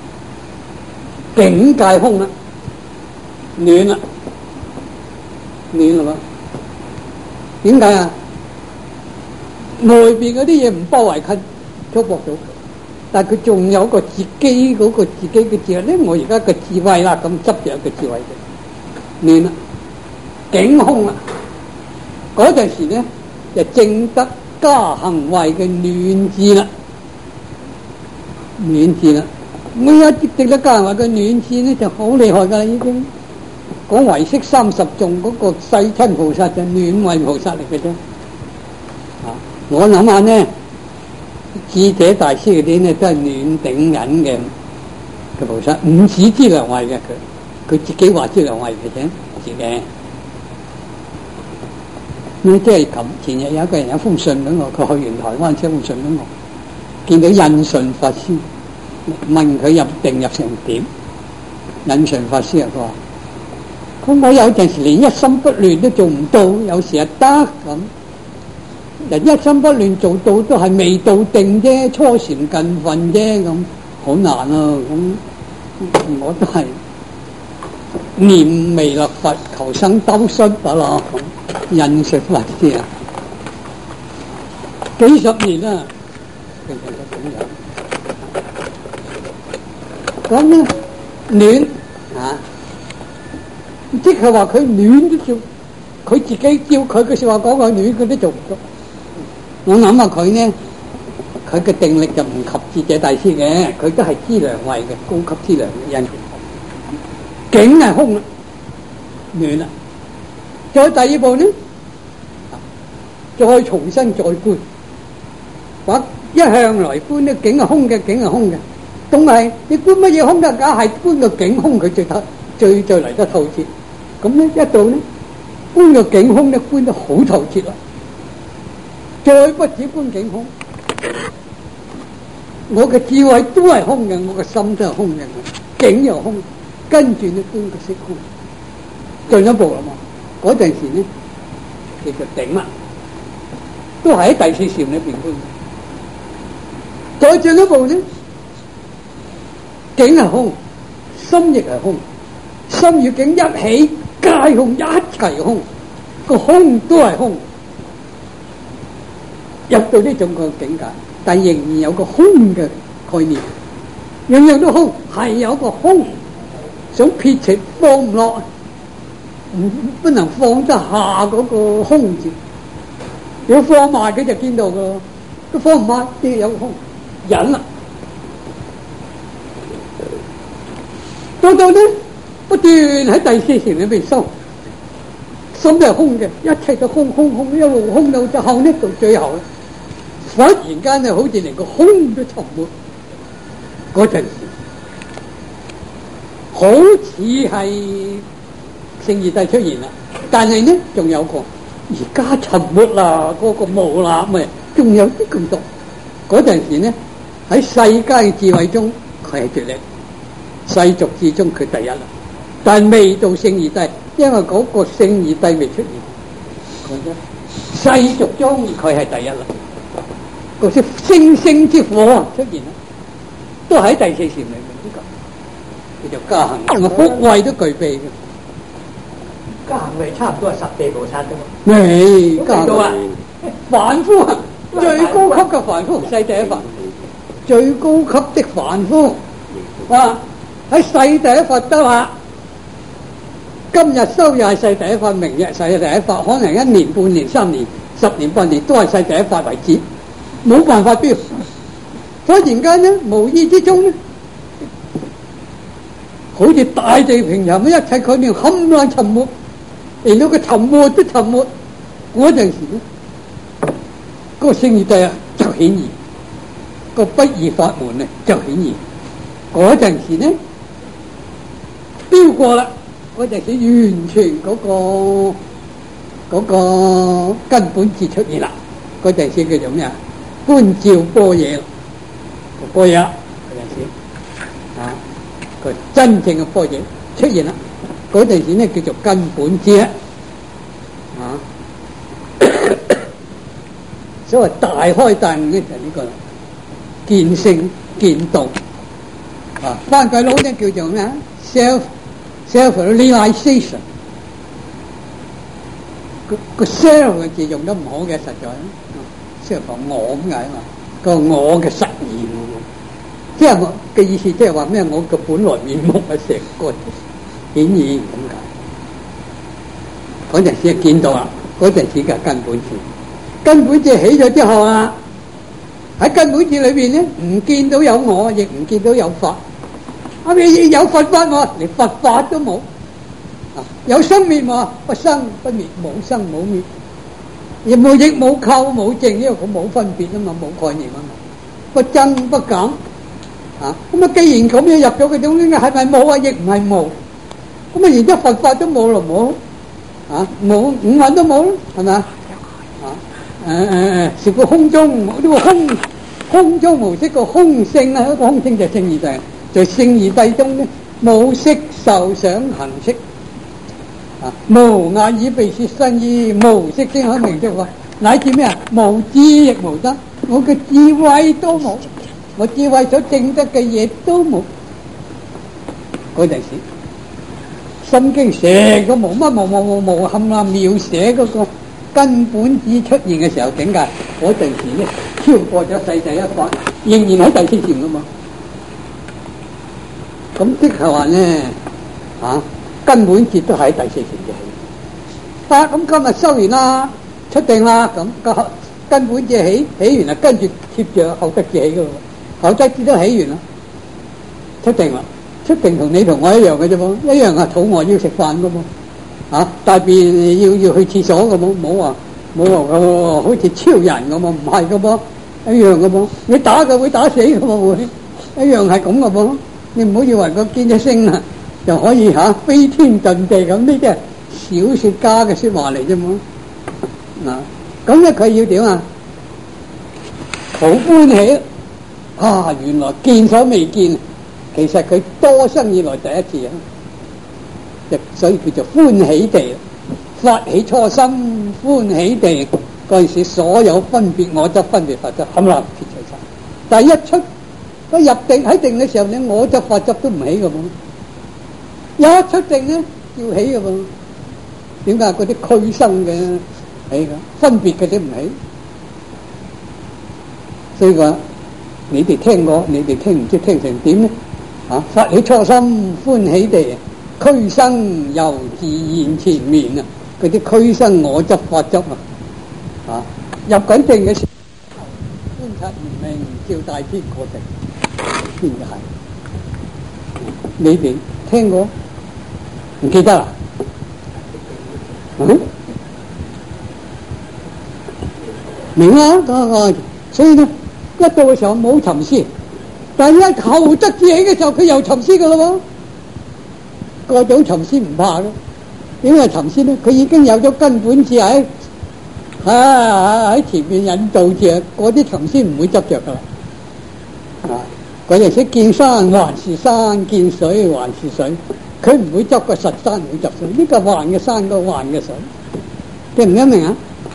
境界空啦，暖啦，暖啦嘛？點解啊？外邊嗰啲嘢唔包圍佢，束縛到，但係佢仲有個自己嗰個自己嘅智慧咧。我而家嘅智慧啦，咁執着嘅智慧嘅暖啦，境空啦。嗰陣時咧就證得加行位嘅暖智啦。暖智啦，我一直直得加行位嘅暖智咧就好厲害噶啦，已經講唯識三十頌嗰個世親菩薩就暖位菩薩嚟嘅啫。啊，我諗下呢，智者大師嗰啲呢都係暖頂忍嘅嘅菩薩，唔止資糧位嘅佢，佢自己話資糧位嘅啫，自己。咁即係咁，前日有一個人有封信俾我，佢去完台灣寫封信俾我。見到印順法師，問佢入定入成點？印順法師啊，佢話：咁我有陣時連一心不亂都做唔到，有時係得咁。人一心不亂做到都係未到定啫，初禪近分啫，咁好難啊！咁我都係念彌勒佛求生兜率得啦。印順法師啊，幾十年啦。咁咧暖啊，即係話佢暖都做，佢自己叫佢嘅說話講佢暖，佢都做唔到。我諗下佢呢，佢嘅定力就唔及智者大師嘅，佢都係資糧位嘅高級資糧嘅人。境係空啦，暖啦。再第二步呢，再重新再觀，話一向來觀呢境係空嘅，境係空嘅。咁係你觀乜嘢空得？梗係觀個境空，佢最透最最嚟得透徹。咁咧一度咧觀個境空咧，觀得好透徹啦。再不止觀境空，我嘅智慧都係空嘅，我嘅心都係空嘅，境又空，跟住咧觀個色空，進一步啦嘛。嗰陣時咧其實頂啦，都係喺第四禪裏邊觀。再進一步咧。 境係空，心亦係空，心與境一起皆空，一齊空，個空都係空。入到呢種個境界，但仍然有個空嘅概念，樣樣都空，係有個空，想撇除放唔落，唔不能放得下嗰個空字。如果放埋佢就見到噶，佢放唔埋，都有個空，忍啦。到到呢不斷喺第四禪裏邊修，心都係空嘅，一切都空空空，一路空到就後呢到最後，忽然間咧好似連個空都沉沒，嗰陣時好似係聖義諦出現啦，但係呢仲有個而家沉沒啦，嗰、那個無啦咪仲有啲咁多。嗰陣時呢喺世間嘅智慧中佢係絕力，世俗之中佢第一啦，但未到聖義諦，因為嗰個聖義諦未出現，世俗中佢係第一啦。嗰啲星星之火出現啦，都喺第四禪裏面呢個，叫做加行，個福慧都具備嘅。 加行咪差唔多係十地菩薩啫嘛。 未加行，凡夫最高級嘅凡夫，世第一佛，最高級的凡夫，啊喺世第一佛得啦。今日修又係世第一佛，明日世第一佛，可能一年、半年、三年、十年、八年都係世第一佛為止。冇辦法標，忽然間呢，無意之中呢，好似大地平沉，一切概念冚唪唥沉沒，連到佢沉沒都沉沒。嗰陣時呢，嗰、那個聖義諦啊就顯現，個不二法門呢就顯現。嗰陣時呢，標過啦，嗰陣時完全嗰、那個嗰、那個根本智出現啦。嗰陣時叫做咩啊？觀照般若，個般若嗰陣時啊，個真正嘅般若出現啦。嗰陣時呢叫做根本智啊，所謂大開大悟呢就係呢個見性見道啊。翻鬼佬呢叫做咩 self self realization， 個個 self 嘅字用得唔好嘅，實在。即係講我咁解嘛，個我嘅實現，即係我嘅意思，即係話咩？我嘅本來面目係成個顯現咁解。嗰陣時見到啦，嗰陣時嘅根本智，根本智起咗之後啊，喺根本智裏邊咧，唔見到有我，亦唔見到有法。啊，你有佛法喎，連佛法都冇。啊，有生滅喎，不生不滅，冇生冇滅。亦冇益冇扣冇證，因為佢冇分別啊嘛，冇概念啊嘛，不增不減啊。咁啊，既然咁樣入咗嘅種呢，係咪冇啊？亦唔係冇。咁啊，然之後佛法都冇咯，冇啊，冇五蘊都冇咯，係咪啊？啊，誒誒誒，是個空中呢個空空中無色個空性啊，一個空性就係聖義諦，在聖義諦中呢，冇色受想行識。啊！無眼耳鼻舌身意，無色聲香味觸法，乃至咩啊？無智亦無得，我嘅智慧都冇，我智慧所證得嘅嘢都冇。嗰陣時，心經成個無乜無無無無冚啦，描寫嗰個根本智出現嘅時候境界，嗰陣時咧超過咗世第一法，仍然喺第四禪噶嘛。咁即係話咧，啊！根本智都喺第四禪嘅起，啊咁今日修完啦，出定啦，咁個根本智起起完啦，跟住貼住後得智起噶喎，後得智都起完啦，出定啦，出定同你同我一樣嘅啫噃，一樣係肚餓要食飯噶噃，啊大便要要去廁所嘅冇冇話冇話個好似超人咁喎，唔係嘅噃，一樣嘅噃，你打佢會打死嘅喎會，一樣係咁嘅噃，你唔好以為個見一聲啊！就可以嚇、啊、飛天遁地咁，呢啲係小說家嘅説話嚟啫嘛。嗱，咁咧佢要點啊？好歡喜啊！原來見所未見，其實佢多生以來第一次啊，所以叫做歡喜地，發起初心歡喜地嗰陣時，所有分別我執分別法則冚唪唥撇除晒。但係一出佢入定喺定嘅時候咧，我執法執都唔起嘅噃。一出定咧要起嘅噃。點解嗰啲俱生嘅起嘅，分別嘅都唔起？所以話你哋聽過，你哋聽唔知聽成點咧？啊！發起初心歡喜地，俱生猶自現前面啊！嗰啲俱生我執法執啊！啊！入緊定嘅時候，觀察圓明照大天過定，先至係。你哋聽過？唔記得啦？嗯？明啦，嗰個所以咧，一到嘅時候冇沉思。但係一後則至起嘅時候，佢又沉思噶咯喎。嗰種沉思唔怕嘅，點解沉思咧？佢已經有咗根本智喺啊喺前面引導住，嗰啲沉思唔會執着噶啦。啊，嗰陣時見山還是山，見水還是水，佢唔會執個實山，唔會執水。呢個還嘅山，個還嘅水，聽唔聽明啊？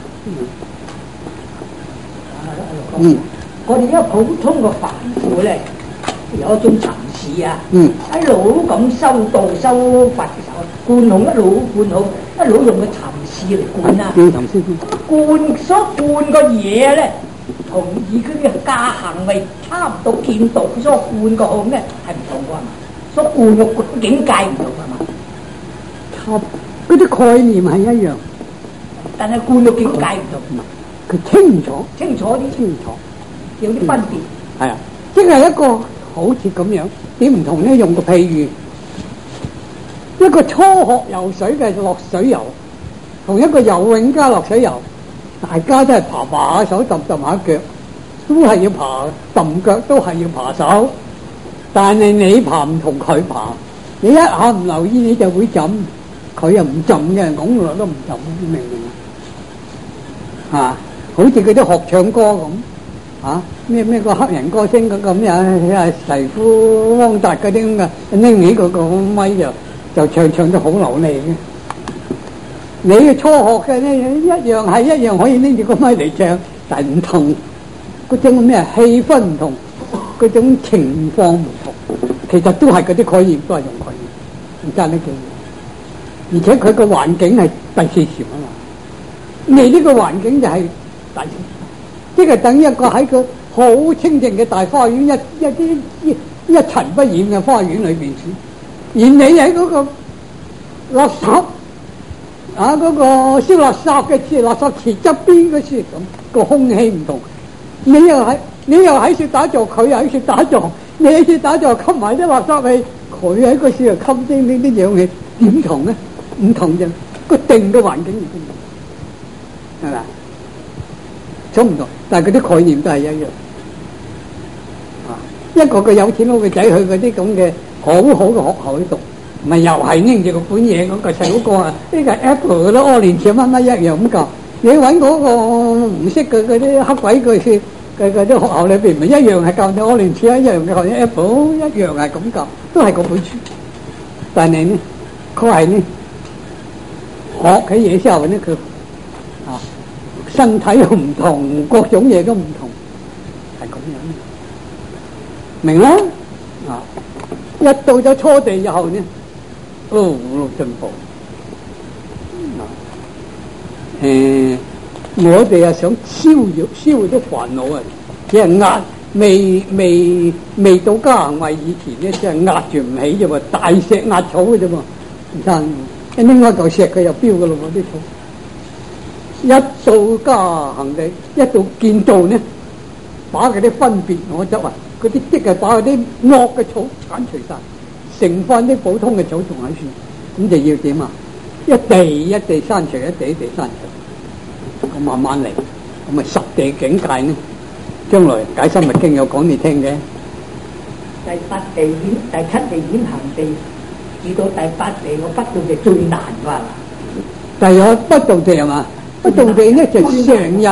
嗯。 我哋一普通嘅凡夫咧，有一種層次啊， 嗯、 一路咁修道修法嘅時候，灌紅一路灌好，一路用個層次嚟灌啊。 叫層次灌所灌個嘢咧，同以佢嘅家行為差唔多見到，佢所灌個紅咧係唔同嘅嘛，所灌嘅境界唔同係嘛。 差嗰啲概念係一樣， 但係灌嘅境界唔同。 佢清楚， 清楚啲， 清楚。 有啲分別， 係、嗯、啊，即係一個好似咁樣，點唔同咧？用個譬喻，一個初學游水嘅落水游，同一個游泳家落水游，大家都係爬爬下手，揼揼下腳，都係要爬揼腳，都係要爬手。但係你爬唔同佢爬，你一下唔留意，你就會浸，佢又唔浸嘅，拱落都唔浸，明唔明啊？啊，好似佢啲學唱歌咁。啊！咩咩個黑人歌星嗰個咩啊？齊夫安達嗰啲咁嘅，拎起嗰個咪就就唱唱得好流利嘅。你嘅初學嘅咧一樣係一樣可以拎住個咪嚟唱，但係唔同嗰種咩氣氛唔同，嗰種情況唔同，其實都係嗰啲概念都係用概念，唔爭得幾遠。而且佢個環境係第四禪啊嘛，你呢個環境就係第四。即係等一個喺個好清淨嘅大花園，一一啲一一塵不染嘅花園裏邊住，而你喺嗰個垃圾啊，嗰、嗰個燒垃圾嘅池垃圾池側邊嗰處咁，個空氣唔同。你又喺你又喺處打坐，佢又喺處打坐，你喺處打坐吸埋啲垃圾氣，佢喺個處又吸啲呢啲氧氣，點同咧？唔同啫，個定嘅環境唔同，係咪？總唔同，但係嗰啲概念都係一樣。啊，一個個有錢佬嘅仔去嗰啲咁嘅好好嘅學校去讀，咪又係拎住個本嘢嗰個細佬哥啊，呢個 Apple 都柯連似乜乜一樣咁教。你揾嗰個唔識嘅嗰啲黑鬼佢嘅嘅嗰啲學校裏邊，咪一樣係教你柯連似一樣嘅學 Apple 一樣係咁教，都係嗰本書。但係呢，佢係呢學嘅嘢之後呢，佢啊。身體又唔同，各種嘢都唔同，係咁樣，明啦？啊，一到咗初地以後呢，哦，進步。啊，誒，我哋啊想消擾消啲煩惱啊，只係壓，未未未到加行位以前咧，只係壓住唔起啫喎，大石壓草嘅啫喎，唔得，一拎開嚿石佢又飆噶咯喎啲草。一到加行地，一到見道呢，把嗰啲分別我執啊，嗰啲即係把嗰啲惡嘅草剷除晒，剩翻啲普通嘅草仲喺處，咁就要點啊？一地一地刪除，一地一地刪除，咁慢慢嚟，咁啊十地境界呢？將來解深密經有講你聽嘅。 第八地顯，第七地顯行地，至到第八地我不動地最難㗎。 第有不動地係嘛？不動地咧就成日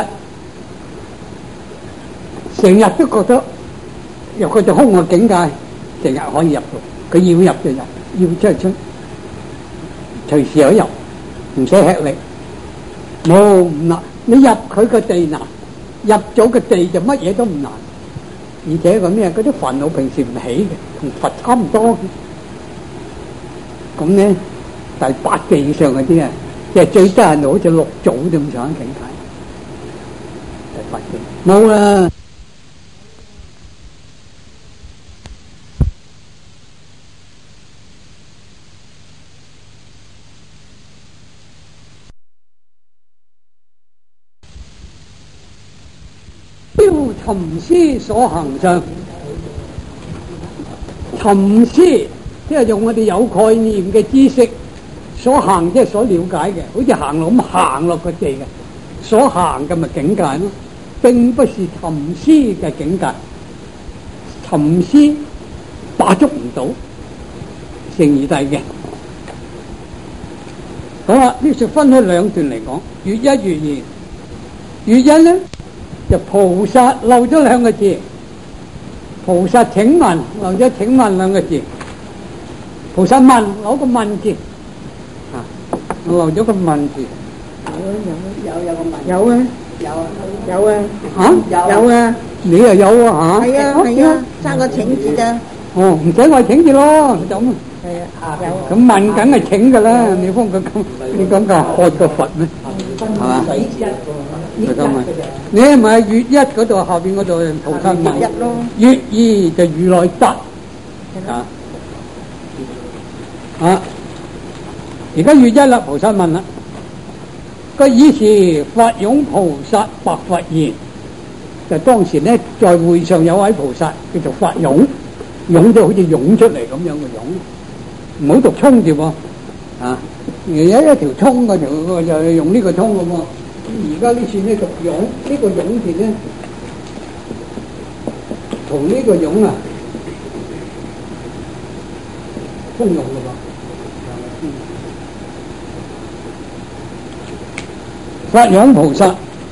成日都覺得入佢就空嘅境界，成日可以入到，佢要入就入，要出就出，隨時可以入，唔使吃力。冇唔難，你入佢個地難，入咗個地就乜嘢都唔難。 而且咁咩嗰啲煩惱平時唔起嘅，同佛差唔多嘅。咁咧第八地以上嗰啲啊，即係最低限度好似六祖咁上下境界。第八地冇啦。尋師所行上，尋師即係用我哋有概念嘅知識所行，即係所了解嘅，好似行路咁行落個地嘅，所行嘅咪境界咯，並不是尋師嘅境界。尋師把捉唔到成義諦嘅。好啦，呢處分開兩段嚟講，月一月二。月一咧就菩薩漏咗兩個字，菩薩請問漏咗請問兩個字，菩薩問攞個問字啊，漏咗個問字。 有有有個問有啊有啊有啊嚇有有啊，你又有啊嚇？ 係啊係啊，爭個請字咋？ 哦，唔使話請字咯，就咁。 係啊有。 咁問梗係請噶啦，你方佢咁，你講佢學個佛咩？係嘛？就咁啊！你係咪月一嗰度後邊嗰度菩薩問？ 月一咯。 月二就如來答啊啊！而家月一啦，菩薩問啦。個以時法涌菩薩白佛言，就當時咧在會上有位菩薩叫做法涌，涌就好似湧出嚟咁樣嘅湧，唔好讀衝字喎啊！而家一條衝嗰條就用呢個衝嘅喎。而家呢次呢讀涌，呢個涌字咧同呢個涌啊通用嘅喎。法涌菩薩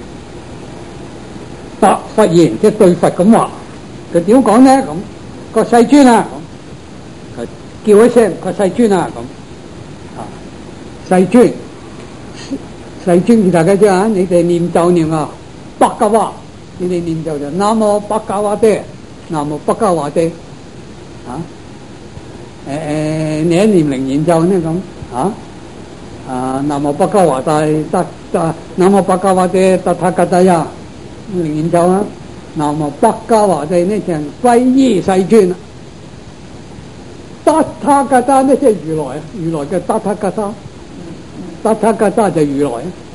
白佛言，即係對佛咁話，佢點講咧？咁個世尊啊，佢叫一聲個世尊啊，咁啊世尊。世尊，大家知啊！你哋念咒念啊，北加哇，你哋念咒就南無北加哇爹，南無北加哇爹，啊，誒誒，你一念靈言咒呢咁啊，啊，南無北加哇大得得，南無北加哇爹得他格得呀，靈言咒啊，南無北加哇爹呢就歸依世尊啦，得他格得呢即係如來，如來嘅得他格得。得他格得就如來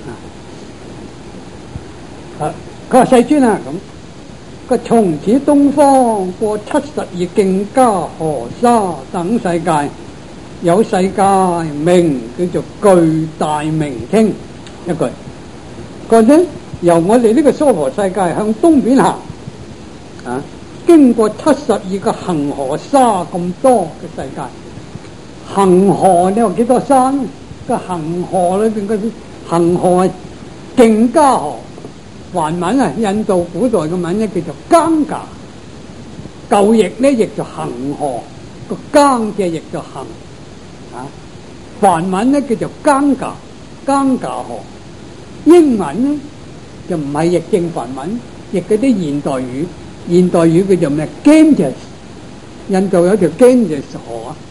啊！佢話世尊啊，咁佢從此東方過七十二徑加河沙等世界，有世界名叫做巨大明經一句。嗰陣由我哋呢個娑婆世界向東邊行啊，經過七十二個恒河沙咁多嘅世界，恒河你話幾多山？個恒河裏邊嗰啲恒河係徑加河，梵文啊，印度古代嘅文咧叫做更加，舊譯咧譯做恒河，個更嘅譯做恒啊，梵文咧叫做更加，更加河。英文咧就唔係譯正梵文，譯嗰啲現代語，現代語叫做咩 Ganges， 印度有條 Ganges 河啊。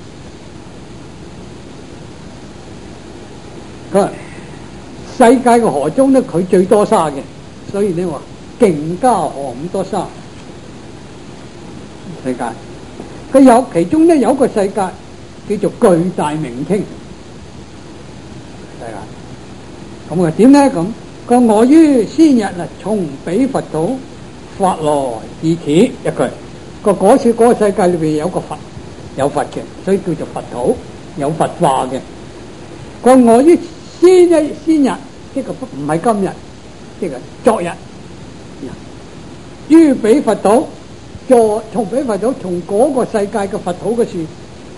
佢世界嘅河中咧，佢最多沙嘅，所以你話徑加河咁多沙世界。佢有其中咧有一個世界叫做巨大明經世界。咁啊點咧咁？佢我於先日啊，從彼佛土發來至此一句。個嗰次嗰個世界裏邊有個佛，有佛嘅，所以叫做佛土，有佛化嘅。佢我於先一先日，即係唔係今日，即係昨日。於彼佛土，坐從彼佛土，從嗰個世界嘅佛土嘅樹，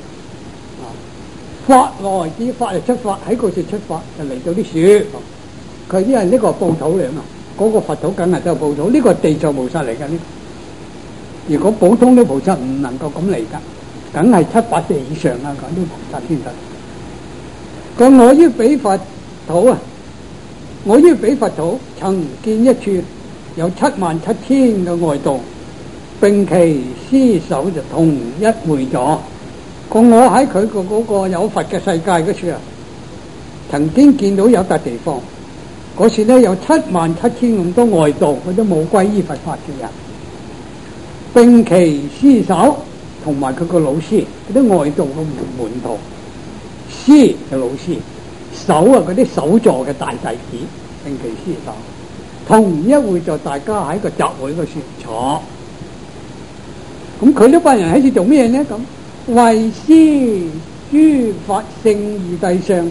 發來至發嚟出發，喺嗰處出發就嚟到啲樹。佢因為呢個報土嚟啊嘛，嗰、那個佛土梗係都係報土，呢、這個地藏菩薩嚟㗎呢。如果普通啲菩薩唔能夠咁嚟㗎，梗係七八地以上啊，嗰啲菩薩先得。咁我於彼佛土啊，我於彼佛土曾見一處有七萬七千嘅外道， 並其屍首就同一會座。個我喺佢個嗰個有佛嘅世界嗰處啊，曾經見到有笪地方，嗰時咧有七萬七千咁多外道，佢都冇歸依佛法嘅人，並其屍首同埋佢個老師，嗰啲外道嘅門徒，師嘅老師，首啊嗰啲首座嘅大弟子，並其屍首，同一會座，大家喺個集會嗰處坐。咁佢呢班人喺度做咩呢？咁為師諸法聖義諦相，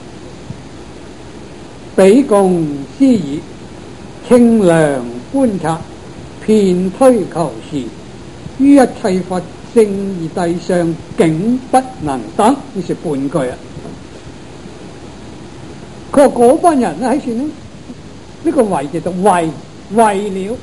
比共思議，清涼觀察，遍推求是，於一切法聖義諦相，竟不能得。呢是半句啊。佢話嗰班人咧喺處呢，呢個為就讀為為了。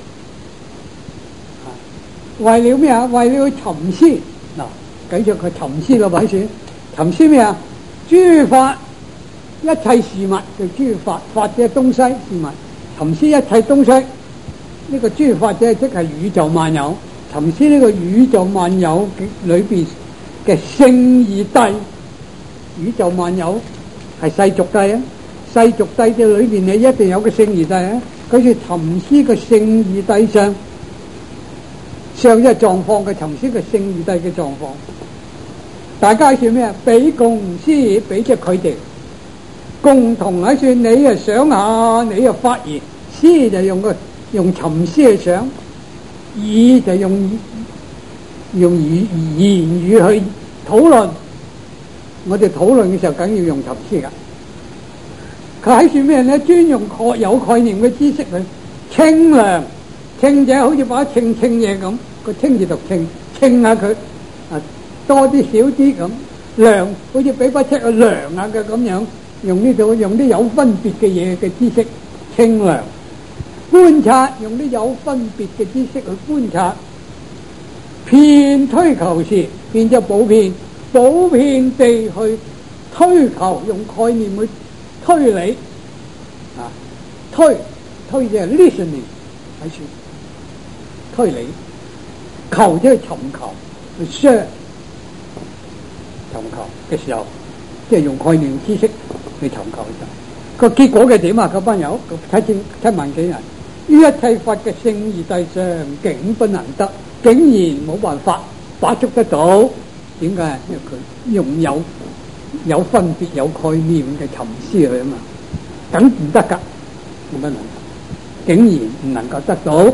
為了咩啊？為了尋思嗱，繼續佢尋思個位先。尋思咩啊？諸法一切事物就諸法，法嘅東西事物。尋思一切東西，呢、這個諸法者即係宇宙萬有。尋思呢個宇宙萬有裏邊嘅聖義諦，宇宙萬有係世俗諦啊，世俗諦嘅裏邊你一定有個聖義諦啊。佢就尋思個聖義諦上。上一狀況嘅尋思嘅聖義諦嘅狀況，大家算咩啊？比共思議，比即係佢哋共同喺算。你啊想下，你啊發言，思就用個用尋思去想，議就用用語言語去討論。我哋討論嘅時候，梗要用尋思噶。佢喺算咩咧？專用確有概念嘅知識去清涼，清者好似把清清嘢咁。個清字讀清，清下佢啊，多啲少啲咁涼，好似俾把尺去涼下嘅咁樣，用呢度用啲有分別嘅嘢嘅知識清涼觀察，用啲有分別嘅知識去觀察，遍推求是，變咗普遍普遍地去推求，用概念去推理啊，推推就係 listening 喺處推理。求即係尋求，去 search 尋求嘅時候，即係用概念知識去尋求嘅時候，個結果嘅點啊？嗰班友睇見七萬幾人，於一切法嘅聖義諦相，竟不能得，竟然冇辦法把捉得到。點解？因為佢用有有分別、有概念嘅尋思去啊嘛，梗唔得噶，冇乜能，竟然唔能夠得到。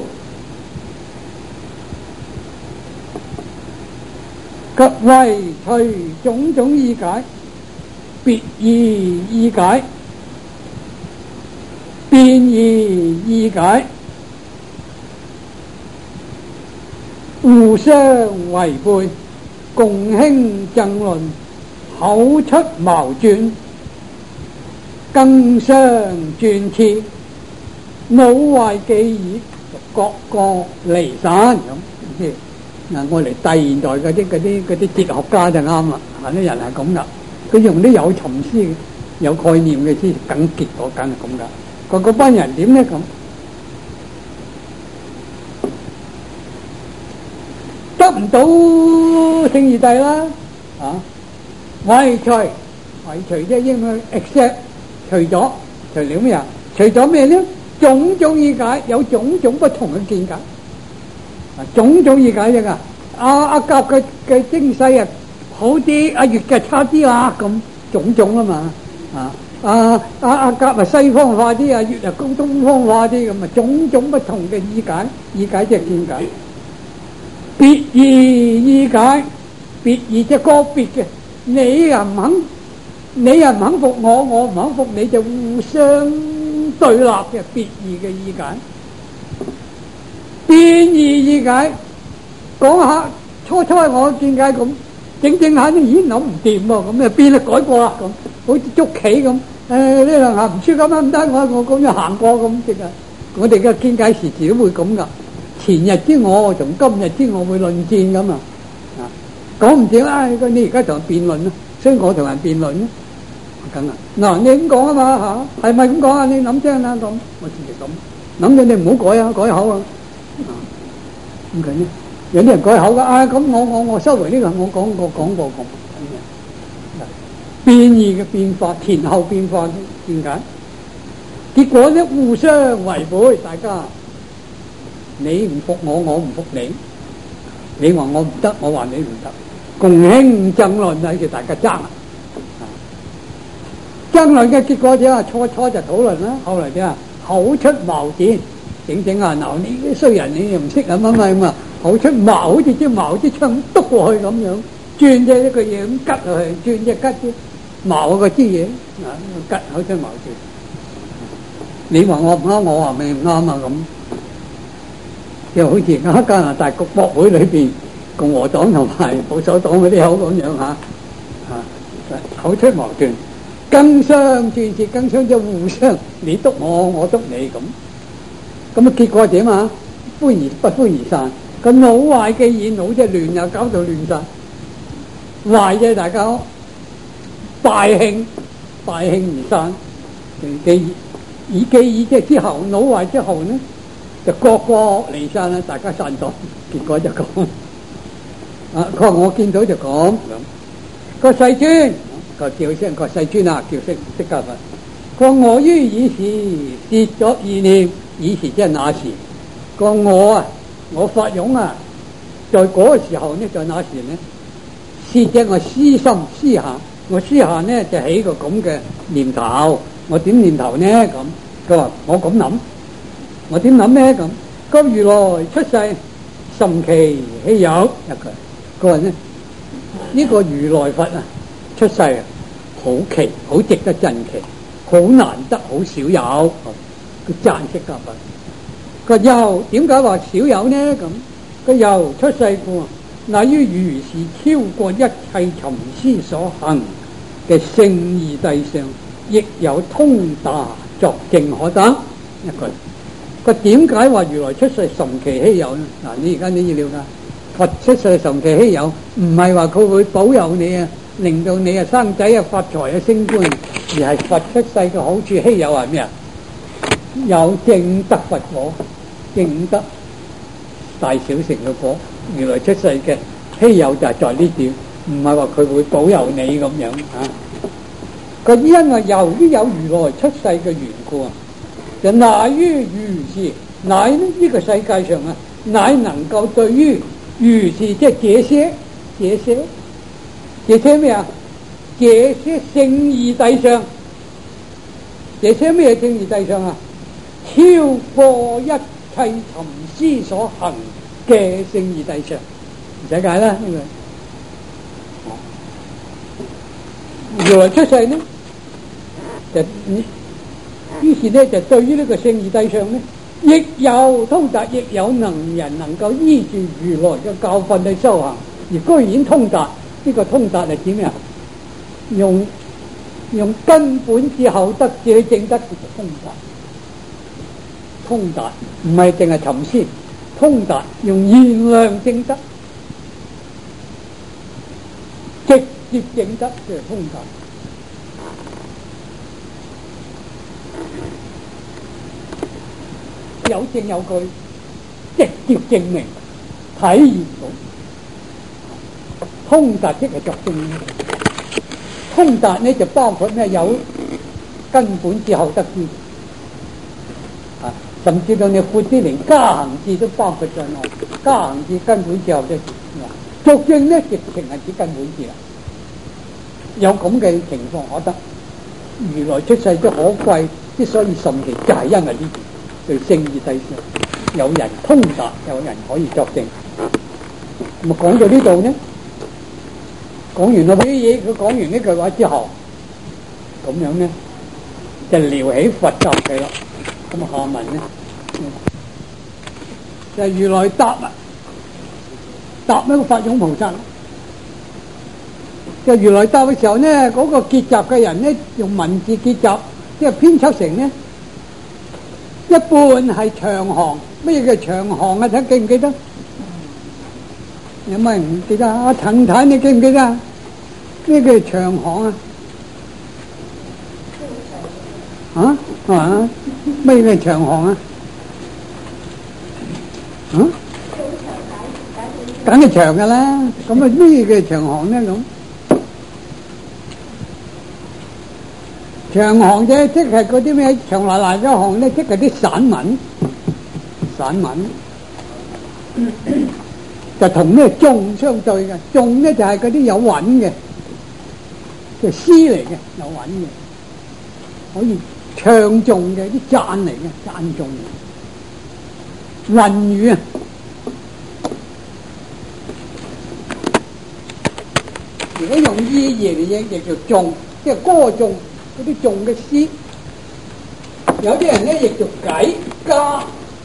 及為隨種種義解，別義義解，變義義解，互相違背，共興爭論，口出矛盾，更相轉刺，腦壞記憶，各個離散咁。嗱，我嚟第現代嗰啲嗰啲嗰啲哲學家就啱啦，嚇啲人係咁噶，佢用啲有尋思、有概念嘅知識，梗結果梗係咁噶。個嗰班人點咧咁？得唔到聖義諦啦，啊，唯除唯除即係應該 accept 除咗除了咩啊？除咗咩咧？種種義解有種種不同嘅見解。種種義解啫噶，阿阿甲嘅嘅精細啊好啲，阿乙嘅差啲啊，咁種種啊嘛，啊阿阿阿甲啊西方化啲，阿乙啊高東方化啲，咁啊種種不同嘅義解，義解即係見解。別義義解，別義即係個別嘅，你又唔肯，你又唔肯服我，我唔肯服你，就互相對立嘅別義嘅義解。變義義解，講下初初我見解咁，整整下都咦諗唔掂喎，咁就變啦改過啦，咁好似捉棋咁，誒呢兩下唔輸咁樣唔得，我我咁樣行過咁嘅，我哋嘅見解時時都會咁噶。前日之我同今日之我會論戰咁啊，啊講唔掂啊！你而家同人辯論咯，所以我同人辯論咯，梗啊嗱你咁講啊嘛嚇，係咪咁講啊？你諗聲啦咁，我自己咁諗咗你唔好改啊，改口啊。咁佢呢？ 有啲人改口噶，啊咁我我我收回呢個，我講過講過咁變異嘅變化，前後變化點解？結果咧互相違背，大家你唔服我，我唔服你，你話我唔得，我話你唔得，共興爭論喺住大家爭啊！爭論嘅結果點啊？初初就討論啦，後來點啊？口出矛盾，整整啊鬧你啲衰人，你又唔識啊乜乜咁啊！口出矛，好似支矛支槍篤過去咁樣，轉隻一個嘢咁吉落去，轉隻吉啲矛嗰支嘢啊，吉口出矛盾。你話我唔啱，我話咪唔啱啊咁。又好似喺加拿大個國會裏邊，共和黨同埋保守黨嗰啲口咁樣嚇，嚇口出矛盾，更相轉折，更相即係互相你篤我，我篤你咁。咁啊結果點啊？歡而不歡而散。個腦壞嘅嘢，腦即係亂啊，搞到亂晒，壞啫大家敗興，敗興而散。既以既以即係之後，腦壞之後呢，就各個離散啦，大家散咗，結果就咁。啊，佢話我見到就咁咁。個世尊個叫聲個世尊啊，叫聲釋迦佛。佢話我於以時跌咗意念，以時即係那時。個我啊。我發勇啊，在嗰個時候呢，在那時呢，是只我思心思下，我思下呢就起個咁嘅念頭。我點念頭呢？咁佢話我咁諗，我點諗呢？咁個如來出世甚奇稀有一句，佢話呢呢、這個如來佛啊出世啊好奇，好值得珍奇，好難得，好少有。佢讚釋迦佛。個又點解話少有呢？咁個又出世故，乃於如是超過一切尋思所行嘅聖義諦上，亦有通達作證可得一句。個點解話如來出世甚奇稀有呢？嗱，你而家你要了解，佛出世甚奇稀有，唔係話佢會保佑你啊，令到你啊生仔啊發財啊升官，而係佛出世嘅好處稀有係咩啊？有證得佛果。證得大小成嘅果，原來出世嘅稀有就係在呢點，唔係話佢會保佑你咁樣啊。個因為由於有如來出世嘅緣故啊，就乃於如是，乃呢呢個世界上啊，乃能夠對於如是即係這些、這些、這些咩啊？這些聖義諦上，這些咩聖義諦上啊？超過一係尋思所行嘅聖義諦上，唔使解啦。呢個如來出世呢，就於是呢就對於呢個聖義諦上呢，亦有通達，亦有能人能夠依住如來嘅教訓去修行，而居然通達。呢、這個通達係點呀？用用根本之後得智去證得，叫做通達。通達唔係淨係尋思，通達用現量證得，直接證得即係通達。有證有據，直接證明，體驗到。通達即係作證。通達呢就包括咩？有根本之後得知。甚至到你闊啲，連加行智都包括在內。加行智根本之後即係作證呢，直情係指根本智啦。有咁嘅情況可得，如來出世都可貴，之所以甚奇，就係因為呢啲對聖義諦上有人通達，有人可以作證。咁啊，講到呢度呢，講完啦啲嘢，佢講完呢句話之後，咁樣呢就撩起佛教嘅啦。咁啊，下文呢就係、如來答啊，答呢個法種菩薩。就如來答嘅時候呢，嗰、那個結集嘅人呢，用文字結集，即係編輯成呢，一半係長行。咩叫長行啊？睇記唔記得？有冇人唔記得啊？陳太你記唔記得？咩叫長行啊？啊啊！咩叫長行啊？啊？ 梗係長噶啦。咁啊咩嘅長行咧咁？長行啫，即係嗰啲咩長賴賴嘅行咧，即係啲散文，散文就同咩頌相對嘅。頌咧就係嗰啲有韻嘅，嘅詩嚟嘅，有韻嘅，可以唱頌嘅，啲讚嚟嘅，讚頌嘅韻語啊。如果用意義嚟譯，亦叫頌，即係歌頌嗰啲頌嘅詩。有啲人咧譯做偈家，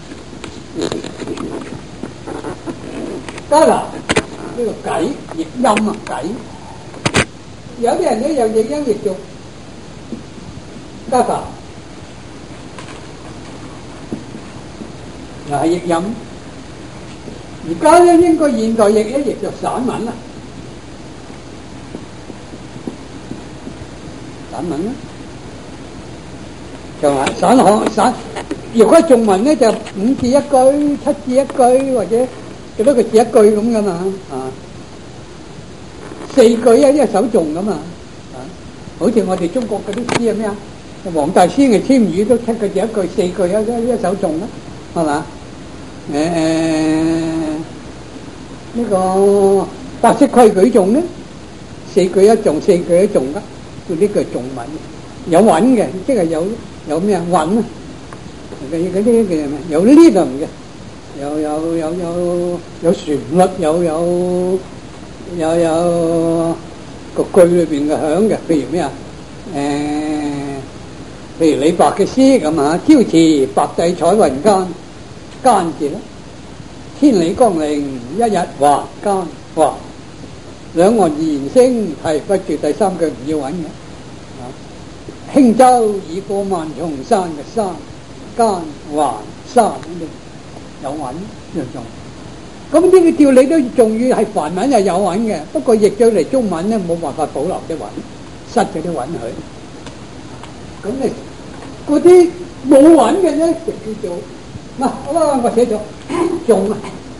加拿呢個偈譯音啊偈。有啲人咧又譯音譯做加拿，又係譯音。而家咧應該現代譯咧譯做散文啦。散文啦，就係散行散。如果頌文咧就五字一句、七字一句，或者幾多個字一句咁噶嘛啊？四句一一首頌咁啊！啊，好似我哋中國嗰啲詩係咩啊？黃大仙嘅簽語都七個字一句，四句一一一首頌啦，係嘛？誒誒，呢個八識規矩頌咧，四句一頌，四句一頌噶。呢句頌文有韻嘅，即係有有咩啊韻啊？嗰啲嗰啲叫咩？有 rhythm 嘅，有有有有有旋律，有有有有個句裏邊嘅響嘅。譬如咩啊？誒，譬如李白嘅詩咁啊，朝辭白帝彩雲間，間字咧，千里江陵一日還間還。兩岸猿聲啼不住，第三句唔要揾嘅。輕舟已過萬重山嘅山，間還山呢有韻又仲。咁呢個調你都仲要係梵文係有韻嘅，不過譯咗嚟中文咧冇辦法保留啲韻，失咗啲韻佢。咁你嗰啲冇韻嘅咧就叫做嗱，好啦，我寫咗頌啊，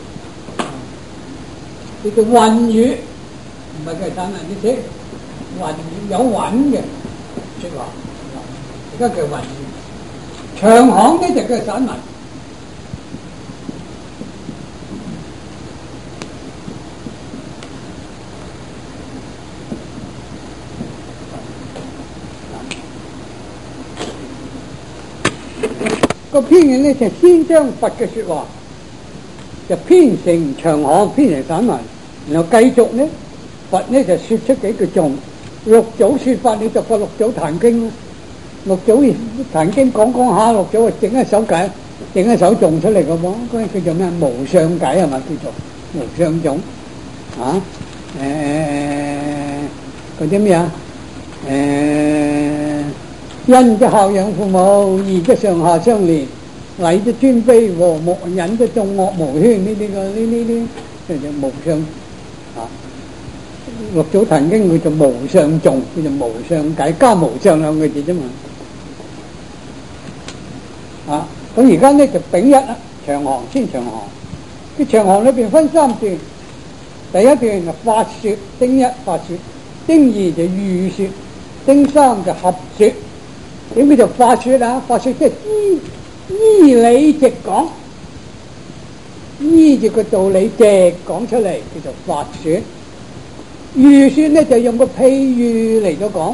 叫做韻語。唔係佢散文，你寫韻有韻嘅說話，而家叫韻語。長行呢就叫散文。個編嘅呢就先將佛嘅說話就編成長行，編成散文，然後繼續呢。佛呢就說出幾句頌，六祖說法你就佛六祖壇經啦。六祖壇經講講下，六祖啊整一首偈，整一首頌出嚟嘅喎，嗰啲叫做咩？無相偈係嘛？叫做無相頌啊？誒嗰啲咩啊？誒恩則孝養父母，義則上下相連，禮則尊卑和睦，忍則眾惡無喧。呢啲個呢呢啲叫做無相啊。六祖壇經佢就無相頌，佢就無相偈，加無相兩個字啫嘛。啊，咁而家呢就丙一啦，長行先長行。啲長行裏邊分三段，第一段就法說，丁一法說，丁二就喻說，丁三就合說。點叫做法說啊？法說即係依依理直講，依住個道理直講出嚟，叫做法說。喻說咧就用個譬喻嚟到講，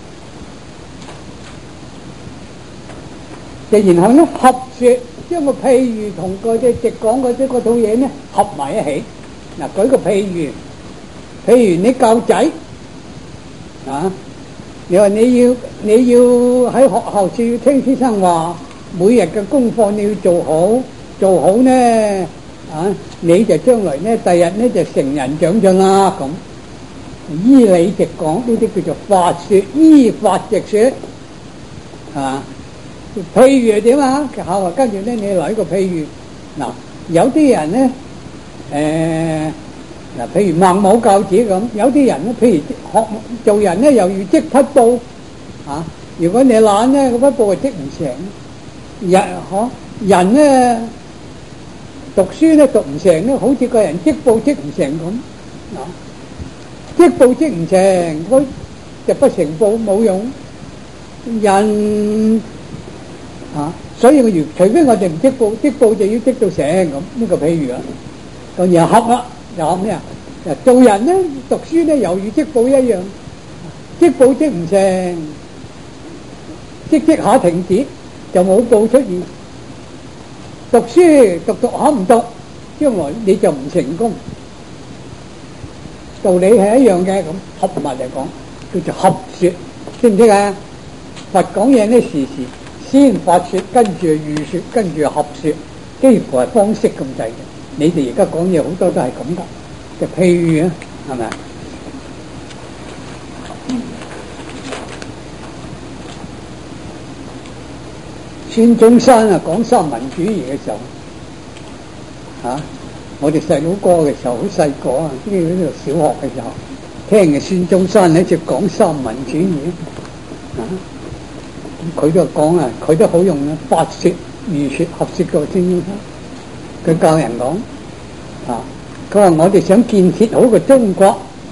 就然後咧合說，將個譬喻同個即係直講嗰啲嗰套嘢咧合埋一起。嗱，舉個譬喻，譬如你教仔啊，你話你要你要喺學校處要聽先生話，每日嘅功課你要做好，做好咧啊，你就將來咧第日咧就成人長進啦咁。依理直講呢啲叫做法說，依法直說，係嘛？譬如係點啊？後來跟住咧，你嚟一個譬如，嗱，有啲人咧，誒、呃，嗱，譬如孟母教子咁，有啲人咧，譬如學做人咧，又要織匹布，啊，如果你懶咧，嗰匹布係織唔成。人可人咧， 讀書咧讀唔成咧，好似個人織布織唔成咁啊！織布織唔成，佢就不成布，冇用。人啊，所以我如除非我哋唔織布，織布就要織到成咁。呢個譬如啊，咁然後合啦，又合咩啊？做人咧讀書咧，猶如織布一樣，織布織唔成，織織下停止就冇布出現。讀書讀讀下唔讀，將來你就唔成功。道理係一樣嘅，咁合埋嚟講叫做合說，知唔知啊？佛講嘢呢，時時先法說，跟住預說，跟住合說，幾乎係方式咁滯嘅。你哋而家講嘢好多都係咁噶，就譬如啊，係咪？孫中山啊講三民主義嘅時候，啊，我哋細佬哥嘅時候好細個啊，呢個呢度小學嘅時候，聽嘅孫中山咧就講三民主義啊，咁佢都講啊，佢都好用啊，法說、預說、合說個孫中山，佢教人講啊，佢話我哋想建設好個中國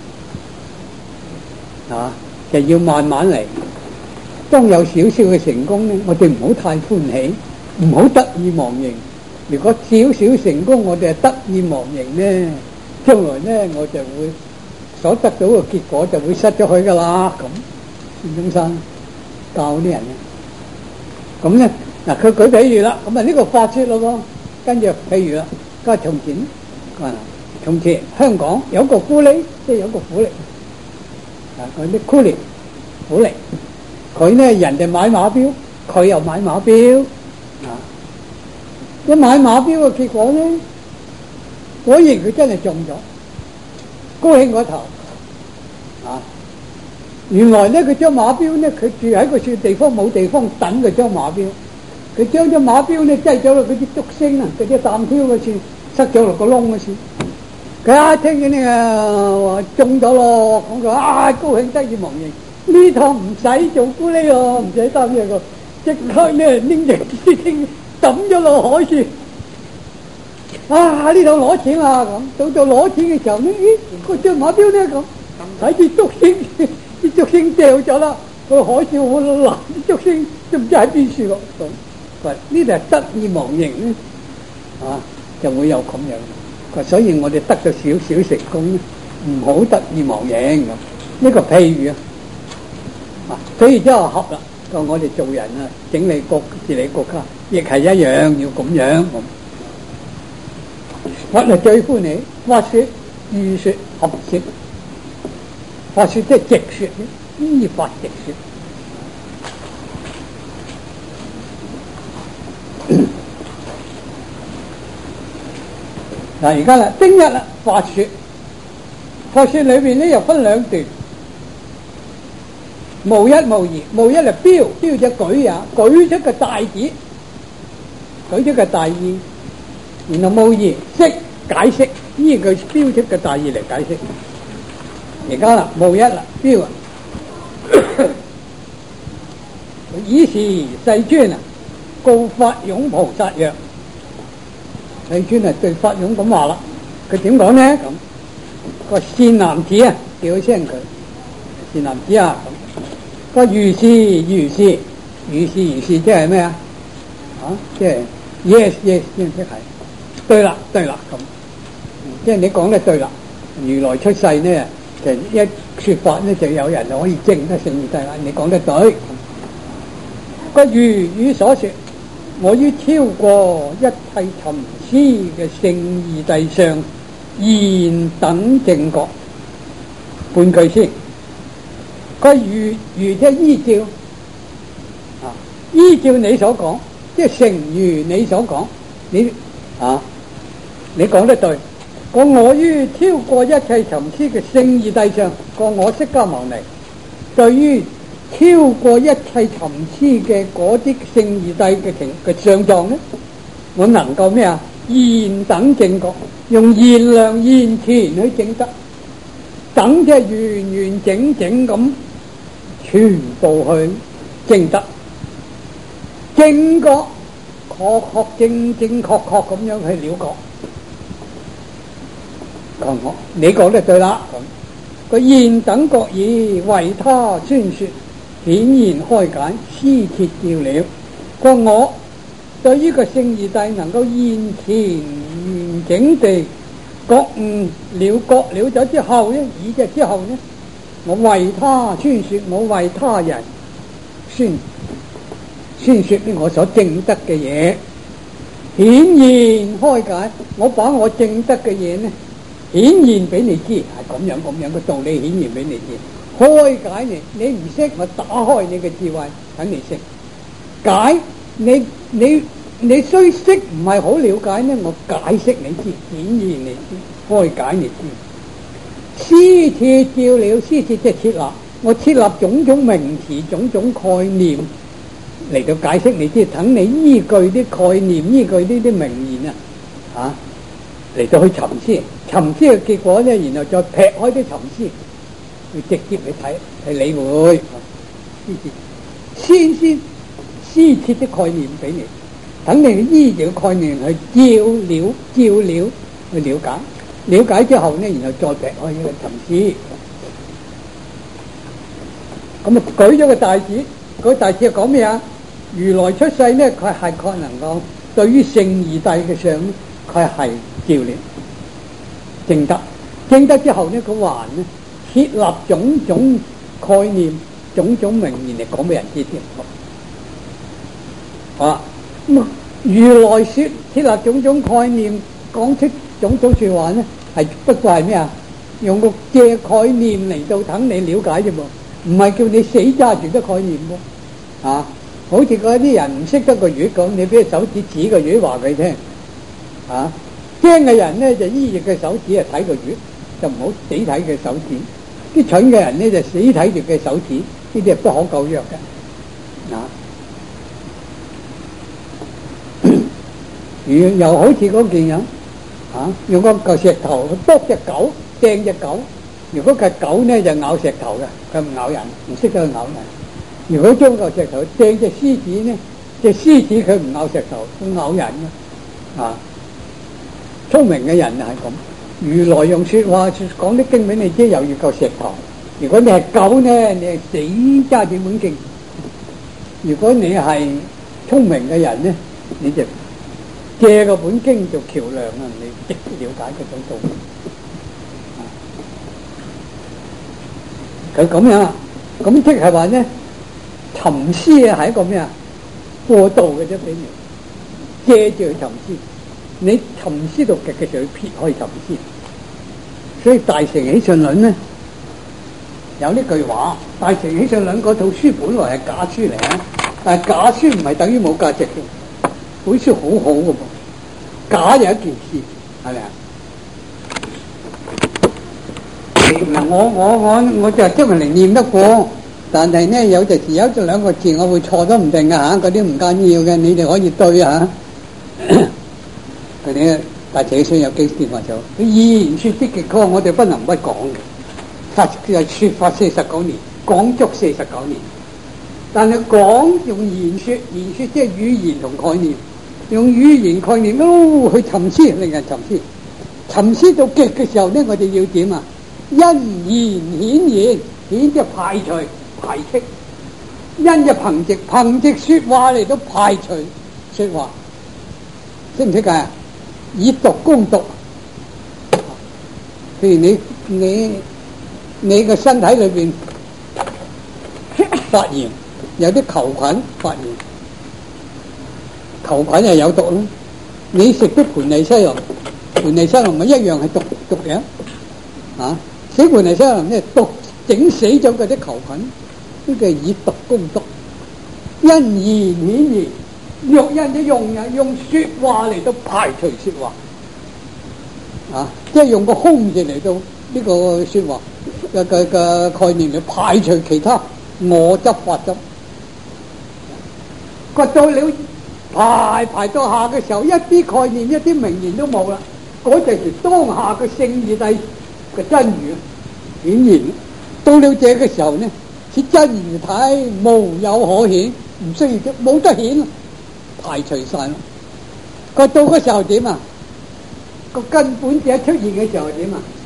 啊，就要慢慢嚟。當有少少嘅成功咧，我哋唔好太歡喜，唔好得意忘形。如果少少成功，我哋係得意忘形咧，將來咧我就會所得到嘅結果就會失咗去噶啦。咁孫中山教啲人咧，咁咧嗱，佢舉比喻啦，咁啊呢個法說咯喎，跟住譬如啦，家從前啊，從前香港有個苦力，即係有個苦力啊，嗰啲苦力苦力。佢呢人哋買馬標，佢又買馬標啊！一買馬標嘅結果呢，果然佢真係中咗，高興過頭啊！原來呢，佢張馬標呢，佢住喺個處地方冇地方等佢張馬標，佢將張馬標呢擠咗落嗰啲竹升啊，嗰啲擔挑嗰處塞咗落個窿嗰處。佢一聽見呢個話中咗咯，咁佢啊高興得意忘形。呢趟唔使做咕喱喎，唔使擔嘢個，即刻咧拎住啲錢抌咗落海處。啊！呢趟攞錢啦咁，到到攞錢嘅時候呢，咦個張馬標咧咁，睇住竹升，啲竹升掉咗啦，個海處好難，啲竹升都唔知喺邊處咯。咁，喂，呢度係得意忘形咧，啊就會有咁樣。所以我哋得咗少少成功咧，唔好得意忘形咁。呢個譬如啊。啊，所以之後合啦，就我哋做人啊，整理國治理國家，亦係一樣要咁樣咁。我係最歡喜法說、預說、合說。法說即係直說，依法直說。嗱，而家啦，丁一啦，法說，法說裏邊咧又分兩段。無一無二，無一係標，標就舉啊，舉出個大旨，舉出個大意，然後無二釋解釋，依佢標出個大意嚟解釋。而家啦，無一啦，標啊，以是世尊啊，告法涌菩薩曰：世尊啊對法涌咁話啦，佢點講呢？咁個善男子啊，叫聲佢，善男子啊咁。個如是如是如是如是即係咩啊？啊，即係 yes yes 即係對啦對啦咁，即係你講得對啦。如來出世呢，就一說法呢，就有人就可以證得聖義諦啦。你講得對。個如語所說，我於超過一切尋思嘅聖義諦上現等正覺。半句先。佢如如即係依照啊，依照你所講，即係誠如你所講，你啊，你講得對。講我於超過一切尋思嘅聖義諦上，講我釋迦牟尼對於超過一切尋思嘅嗰啲聖義諦嘅情嘅相狀咧，我能夠咩啊？現等正覺，用現量現前去證得，等即係完完整整咁。全部去證得，正覺確確正正確確咁樣去了覺， 講我，你講得對啦。咁個現等覺已為他宣說，顯然開解，施設照料。個我對於個聖義諦能夠現前完整地覺悟了覺了咗之後呢，以嘅之後呢，我為他宣說，我為他人宣宣說呢我所證得嘅嘢，顯然開解。我把我證得嘅嘢呢，顯現俾你知，係咁樣咁樣嘅道理，顯現俾你知，開解你。你唔識，我打開你嘅智慧，等你識解。你你你雖識唔係好了解呢，我解釋你知，顯現你知，開解你知。施設照料，施設即係設立，我設立種種名詞、種種概念嚟到解釋你知，等你依據啲概念、依據呢啲名言啊，啊嚟到去沉思，沉思嘅結果呢，然後再劈開啲沉思，去直接去睇去理會。先先施設啲概念俾你，等你依住個概念去照料、照料去了解。了解之後呢，然後再劈開呢個沉思。咁啊，舉咗個大字，個大字係講咩啊？如來出世呢，佢係確能夠對於聖義諦嘅上，佢係照料證得。證得之後呢，佢還呢設立種種概念、種種名言嚟講俾人知添。好啦，咁啊，如來說設立種種概念，講出種種說話呢，係不過係咩啊？用個借概念嚟到等你了解啫噃，唔係叫你死揸住啲概念喎。啊，好似嗰啲人唔識得個月咁，你俾個手指指個月話佢聽。啊，精嘅人呢就依住個手指啊睇個月，就唔好死睇佢手指。啲蠢嘅人呢就死睇住佢手指，呢啲係不可救藥嘅。啊。如又好似嗰件樣，啊，用個嚿石頭去篤隻狗，掟隻狗。如果隻狗呢就咬石頭嘅，佢唔咬人，唔識得去咬人。如果將嚿石頭掟隻獅子呢，隻獅子佢唔咬石頭，佢咬人嘅。啊，聰明嘅人係咁。如來用說話講啲經俾你知，猶如嚿石頭。如果你係狗呢，你係死揸住本經；如果你係聰明嘅人呢，你就借個本經做橋梁啊，你直接了解嗰種道理。佢咁樣，咁即係話呢，沉思啊係一個咩啊？過渡嘅啫，俾你借住去沉思。你沉思到極嘅時候，撇開沉思。所以《大乘起信論》呢有呢句話，《大乘起信論》嗰套書本來係假書嚟啊，但係假書唔係等於冇價值嘅。本書好好嘅噃，假有一件事，係咪啊？嗱，我我我我就係執嚟念得過，但係呢有陣時有咗兩個字我會錯都唔定嘅嚇，嗰啲唔緊要嘅，你哋可以對嚇。佢哋大乘起信有幾段話就，佢依言說的極多，我哋不能不講嘅。法就係説法四十九年，講足四十九年，但係講用言説，言説即係語言同概念。用語言概念咯去沉思，令人沉思。沉思到極嘅時候呢，我哋要點啊？因言顯現，顯即係排除、排斥；因就憑藉、憑藉說話嚟到排除說話。識唔識㗎？以毒攻毒。譬如你你你個身體裏邊發炎，有啲球菌發炎。球菌係有毒咯，你食啲盤尼西林，盤尼西林咪一樣係毒毒嘅，啊！死盤尼西林咧毒整死咗嗰啲球菌，呢個係以毒攻毒，因言顯現，若因就用人用說話嚟到排除說話，啊！即係用個空字嚟到呢個說話嘅嘅嘅概念嚟排除其他我執法執，掘到了。排排到下嘅時候，一啲概念、一啲名言都冇啦。嗰陣時，當下嘅聖義諦嘅真如顯現。到了這個時候呢，此真如體無有可顯，唔需要冇得顯，排除晒啦。個到嗰時候點啊？個根本者出現嘅時候點啊？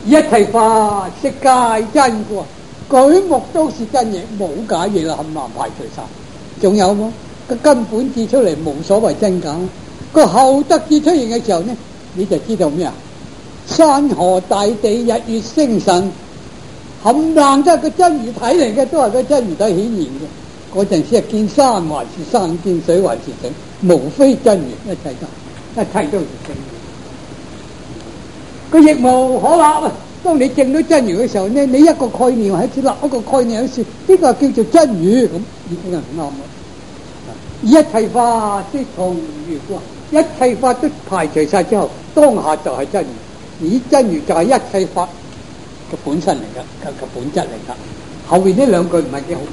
一切法悉皆真嘅，舉目都是真嘢，冇假嘢啦，冚唪唥排除晒。仲有冇個根本指出嚟，無所謂真假。個後得智出現嘅時候呢，你就知道咩啊？山河大地、日月星辰，冚唪唥都係個真如體嚟嘅，都係個真如體顯現嘅。嗰陣時係見山還是山，見水還是水，無非真如，一切都一切都是真如。佢亦無可立啊！當你證到真如嘅時候呢，你一個概念喺處立一個概念喺處，呢、這個叫做真如，咁已經係唔啱啦。一切法即同如光，一切法都排除晒之後，當下就係真如。而真如就係一切法嘅本身嚟噶，嘅嘅本質嚟噶。後邊呢兩句唔係幾好。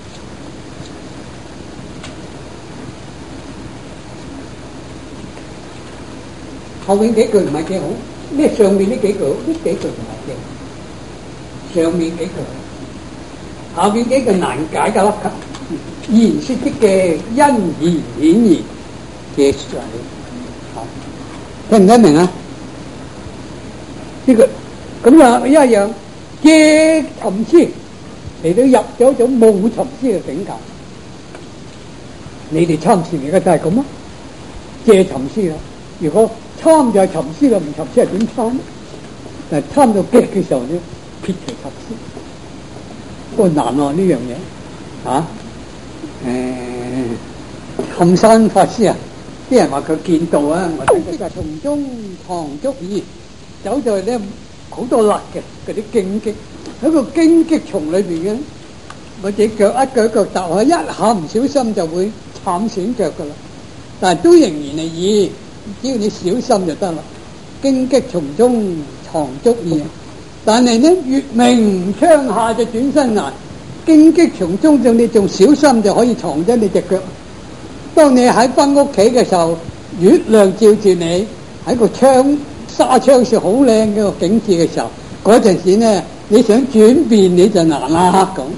後面幾句唔係幾好，呢上面呢幾句，呢幾句唔係幾好。上面幾句，下面幾句難解噶啦。言說的嘅因緣顯現嘅說話，聽唔聽明啊？呢、這個咁啊一樣借尋思嚟到入咗一種冇尋思嘅境界。你哋參禪而家都係咁啊，借尋思啦。如果參就係尋思啦，唔尋思係點參？但係參到極嘅時候咧，撇除尋思，不過難啊呢樣嘢啊！誒，冚山法師啊，啲人話佢見道啊，我睇佢就從中藏足矣，走在咧好多勒嘅嗰啲荊棘，喺個荊棘叢裏邊嘅，我隻腳一腳一腳踏落去，一下唔小心就會慘損腳噶啦。但係都仍然係易，只要你小心就得啦。荊棘叢中藏足矣，但係呢月明窗下就轉身難。荊棘叢中就你仲小心就可以藏咗你隻腳。當你喺翻屋企嘅時候，月亮照住你喺個窗紗窗上好靚嘅個景致嘅時候，嗰陣時呢，你想轉變你就難啦咁。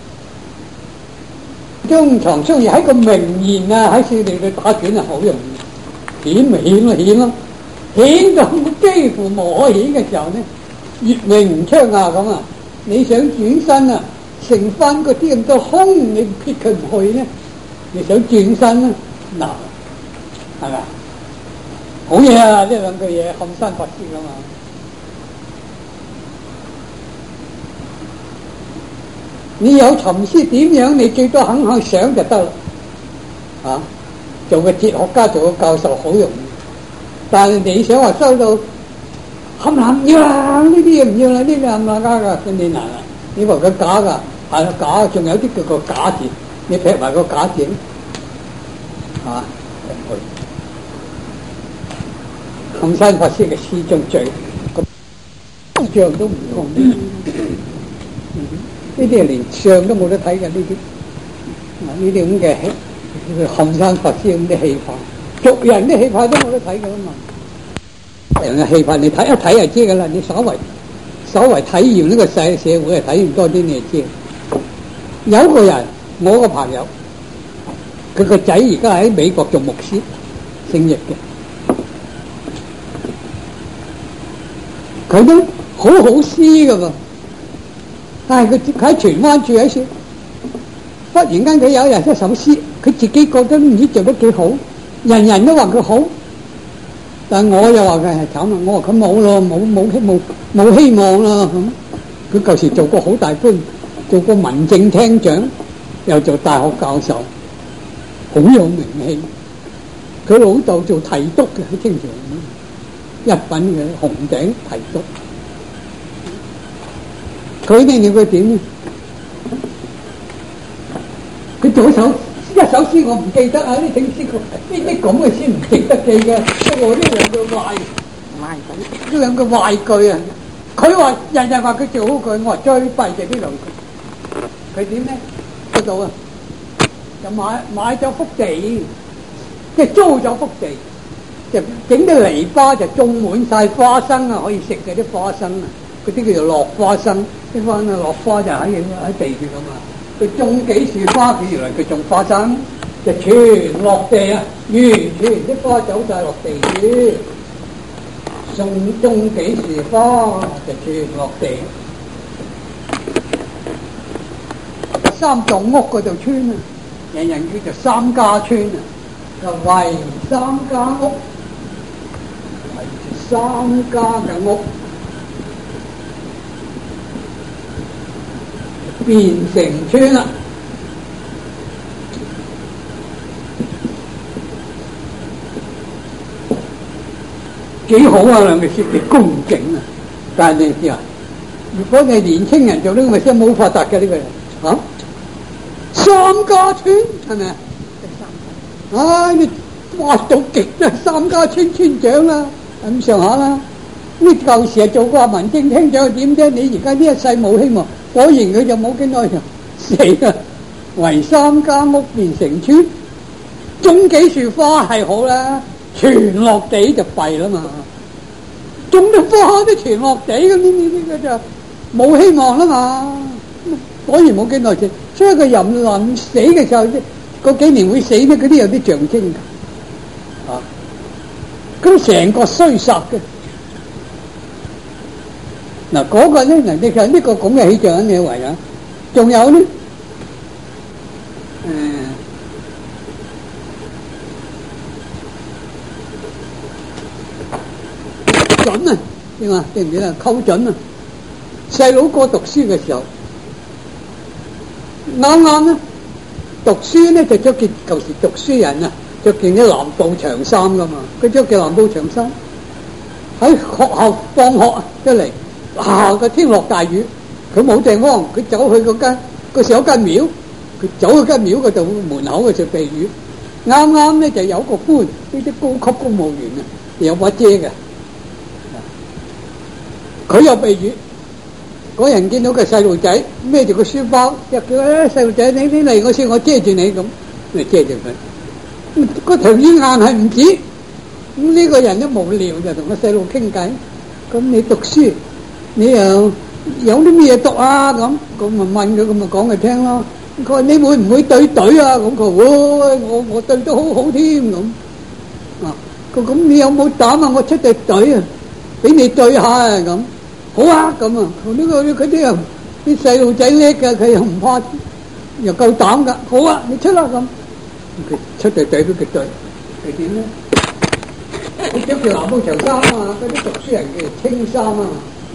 中藏足矣喺個名言啊，喺處嚟去打轉啊，好容易顯咪顯咯顯咯，顯到幾乎無可顯嘅時候呢，月明窗下咁啊，你想轉身啊？剩翻嗰啲咁多空，你撇佢唔去咧，你想轉身咧，嗱，係咪？好嘢啊！呢兩句嘢冚山法師噶嘛。你有尋思點樣？你最多肯肯想就得啦。啊，做個哲學家，做個教授好容易，但係你想話收到冚唪要啦，呢啲嘢唔要啦，呢啲冚唪家噶，咁你難啦。你話佢假噶？係啦，假，仲有啲叫個假字，你劈埋個假字，啊，冚山法師嘅詩中最咁像都唔同，呢啲係連相都冇得睇嘅呢啲，呢啲咁嘅冚山法師咁啲氣派，俗人啲氣派都冇得睇噶啦嘛，人嘅氣派你睇一睇就知噶啦，你稍為稍為體驗呢個世社會係體驗多啲你就知。有一個人，我個朋友，佢個仔而家喺美國做牧師，姓易嘅，佢都好好詩噶噃，但係佢喺荃灣住喺處，忽然間佢有一日一首詩，佢自己覺得唔知做得幾好，人人都話佢好，但我又話佢係慘啦，我話佢冇咯，冇冇希冇冇希望啦咁，佢舊時做過好大官。做過民政廳長，又做大學教授，好有名氣。佢老豆做提督嘅喺清朝，一品嘅紅頂提督。佢呢？你佢點呢？佢做一首一首詩，我唔記得啊！呢整詩個呢啲咁嘅詩唔值得記嘅。不過呢兩句壞壞句，呢兩句壞句啊！佢話人人話佢做好句，我話最弊就呢兩句。佢點咧？嗰度啊，就買買咗幅地，即係租咗幅地，就整啲籬笆就種滿晒花生啊，可以食嘅啲花生啊，嗰啲叫做落花生。啲花啊落花就喺喺地住咁啊。佢種幾樹花，佢原來佢種花生，就全落地啊，完全啲花走晒落地主。 種種幾樹花就全落地。三棟屋嗰度村啊，人人叫做三家村啊，就圍三家屋，圍住三家嘅屋，變成村啦。幾好啊！兩個設計工整啊，但係你知啊，如果你年青人做呢個先冇發達嘅呢個人啊，三家村係咪啊？唉，你挖到極都係三家村村長啦，咁上下啦。呢舊時係做過民政廳長點啫？你而家呢一世冇希望，果然佢就冇幾耐就死啦。圍三家屋變成村，種幾樹花係好啦。全落地就弊啦嘛，種啲花都全落地咁，呢呢呢個就冇希望啦嘛。果然冇幾耐先，所以佢人臨死嘅時候，嗰幾年會死咧，嗰啲有啲象徵㗎，啊，咁成個衰殺嘅。嗱嗰個咧，嗱你睇呢個咁嘅氣象你為啊，仲有咧，誒。準啊，點啊？記唔記得？扣準啊！細佬哥讀書嘅時候，啱啱咧讀書咧就着件舊時讀書人啊，着件啲藍布長衫噶嘛。佢着件藍布長衫喺學校放學一嚟，哇！個天落大雨，佢冇地方，佢走去嗰間嗰時有間廟，佢走去間廟嗰度門口嘅就避雨。啱啱咧就有個官，呢啲高級公務員啊，有把遮嘅。佢又避雨，嗰人見到個細路仔孭住個書包，就叫咧細路仔，你你嚟我先，我遮住你咁，嚟遮住佢。嗰條煙眼係唔止，咁呢個人都無聊就同個細路傾偈。咁你讀書，你又有啲咩嘢讀啊？咁咁咪問佢，咁咪講佢聽咯。佢話你會唔會對隊啊？咁佢話我我對得好好添咁。啊，佢咁你有冇膽啊？我出隊隊啊，俾你對下啊咁。好啊，咁啊，呢個佢啲人啲細路仔叻㗎，佢又唔怕，又夠膽㗎。好啊，你出啦咁。佢出隊隊都佢對，係點咧？佢着條藍布長衫啊，嗰啲讀書人叫青衫啊，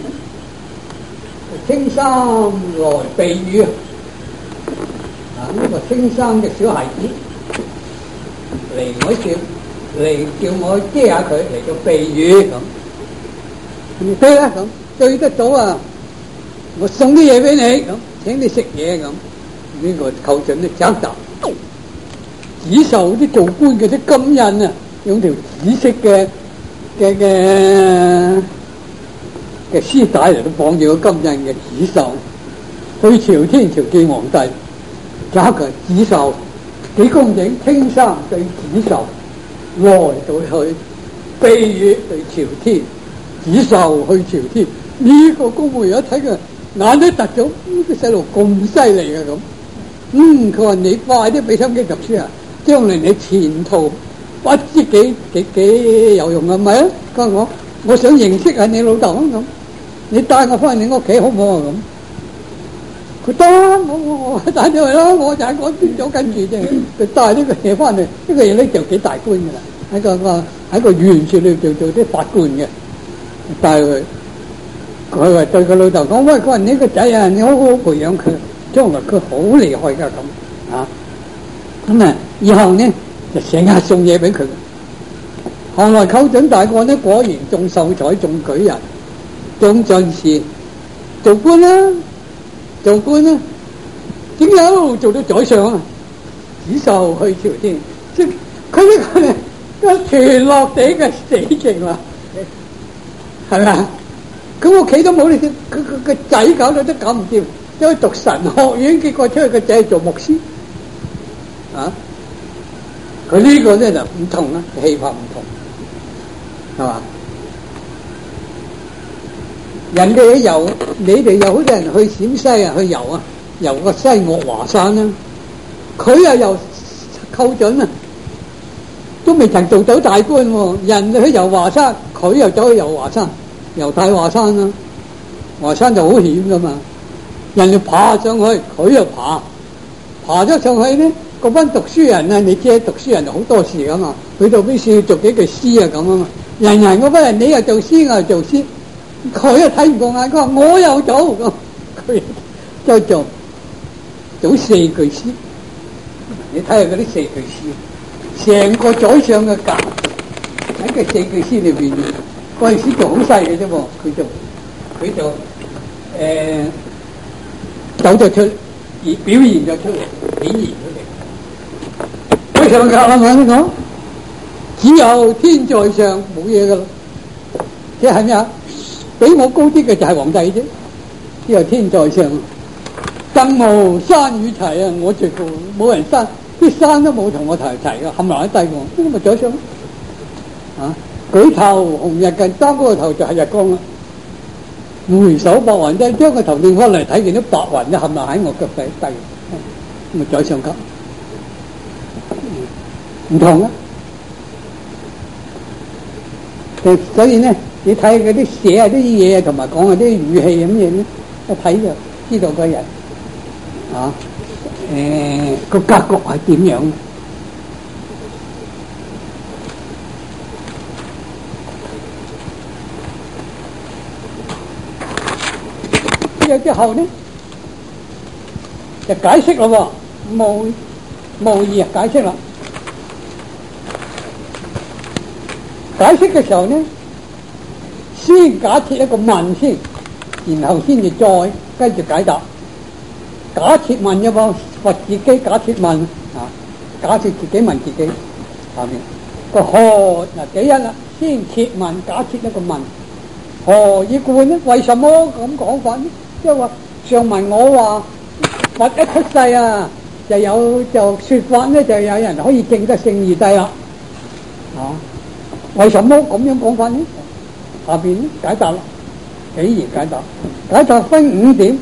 青衫來避雨啊。啊，呢個青衫嘅小孩子嚟我叫嚟叫我遮下佢嚟到避雨咁。你對啦咁。對得到啊！我送啲嘢俾你咁，請你食嘢咁。呢個扣準啲爭答，紫綬啲做官嘅啲金印啊，用條紫色嘅嘅嘅嘅絲帶嚟到綁住個金印嘅紫綬，去朝天朝見皇帝，揸佢紫綬幾公整，青衫對紫綬，來到去避雨對朝天，紫綬去朝天。呢個公務員一睇佢眼都突咗，呢個細路咁犀利嘅咁。嗯，佢話你快啲俾心機讀書啊，將來你前途不知幾幾幾有用啊，係咪啊？佢話我我想認識下你老豆咁，你帶我翻你屋企好唔好啊咁？佢得，我我我帶咗去啦，我就喺嗰邊走跟住啫。佢帶呢個嘢翻嚟，呢個嘢咧就幾大官㗎啦，喺個個喺個縣署裏做做啲法官嘅，帶佢。佢話對個老豆講：喂，佢話你個仔啊，你好好培養佢，將來佢好厲害噶咁啊！咁啊，以後呢就成日送嘢俾佢。後來扣準大個呢，果然中秀才、中舉人、中進士，做官啦，做官啦，點解一路做到宰相啊？紫綬去朝天，即係佢呢個個全落地嘅死情啦，係咪啊？咁屋企都冇呢啲，佢佢個仔搞到都搞唔掂，因為讀神學院，結果出去個仔做牧師，啊！佢呢個咧就唔同啦，氣魄唔同，係嘛？人哋去遊，你哋有好多人去陝西啊，去遊啊，遊個西岳華山啦，佢又遊扣準啊，都未曾做到大官喎。人去遊華山，佢又走去遊華山，遊大華山啦。華山就好險噶嘛，人哋爬上去，佢又爬，爬咗上去咧，嗰班讀書人啊，你知讀書人就好多事噶嘛，去到邊處做幾句詩啊咁啊嘛，人人嗰班人你又做詩，我又做詩，佢又睇唔過眼，佢話我又做咁，佢就做做四句詩。你睇下嗰啲四句詩，成個宰相嘅格喺個四句詩裏邊，嗰陣時就好細嘅啫喎，佢就佢就誒、呃、走咗出，而表現咗出嚟，顯現出嚟。宰相格啦嘛呢個，只有天在上冇嘢噶啦，即係咩啊？比我高啲嘅就係皇帝啫，只有天在上。更無山與齊啊！我最高冇人山，啲山都冇同我齊齊嘅，冚埋一低喎，呢個咪宰相啊！舉頭紅日近，擔嗰個頭就係日光啦。回首白雲低，將個頭擰翻嚟睇見啲白雲咧，冚埋喺我腳底低，咪宰相級唔同啊！所以咧，你睇嗰啲寫啊啲嘢，同埋講啊啲語氣咁嘢咧，一睇就知道個人。啊，誒、呃、個格局係點樣？之後之後咧就解釋咯喎，無無意解釋啦。解釋嘅時候咧，先假設一個問先，然後先至再跟住解答。假設問一個佛自己假設問啊，假設自己問自己下面個何嗱第一啦，先設問假設一個問何以故呢？為什麼咁講法呢？即係話上文我話佛一出世啊，就有就說法呢，就有人可以證得聖義諦啦。啊，為什麼咁樣講法呢？下邊呢解答啦，幾言解答，解答分五點。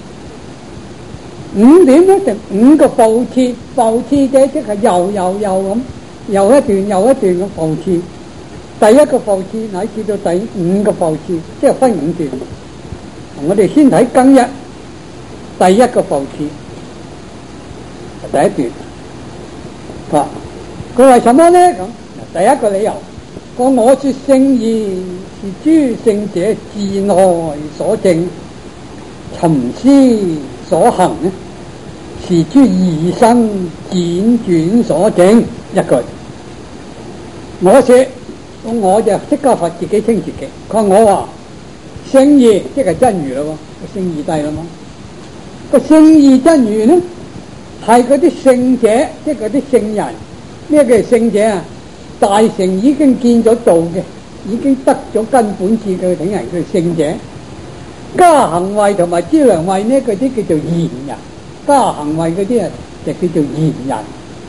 五點咧就五個步次，步次嘅即係又又又咁，又一段又一段嘅步次。第一個步次乃至到第五個步次，即係分五段。我哋先睇庚一，第一個步次，第一段。啊，佢為什麼咧？咁第一個理由，個我說聖義是諸聖者自內所證，尋思所行呢，是諸異生輾轉所證。一句我說，我就釋迦佛自己稱自己，佢話我話聖義即係真如咯，個聖義諦啦嘛。個聖義真如呢，係嗰啲聖者，即係嗰啲聖人。咩叫聖者啊？大乘已經見咗道嘅，已經得咗根本智嘅等人叫聖者。加行位同埋資糧位呢，嗰啲叫做賢人。加行位嗰啲啊，就叫做賢人。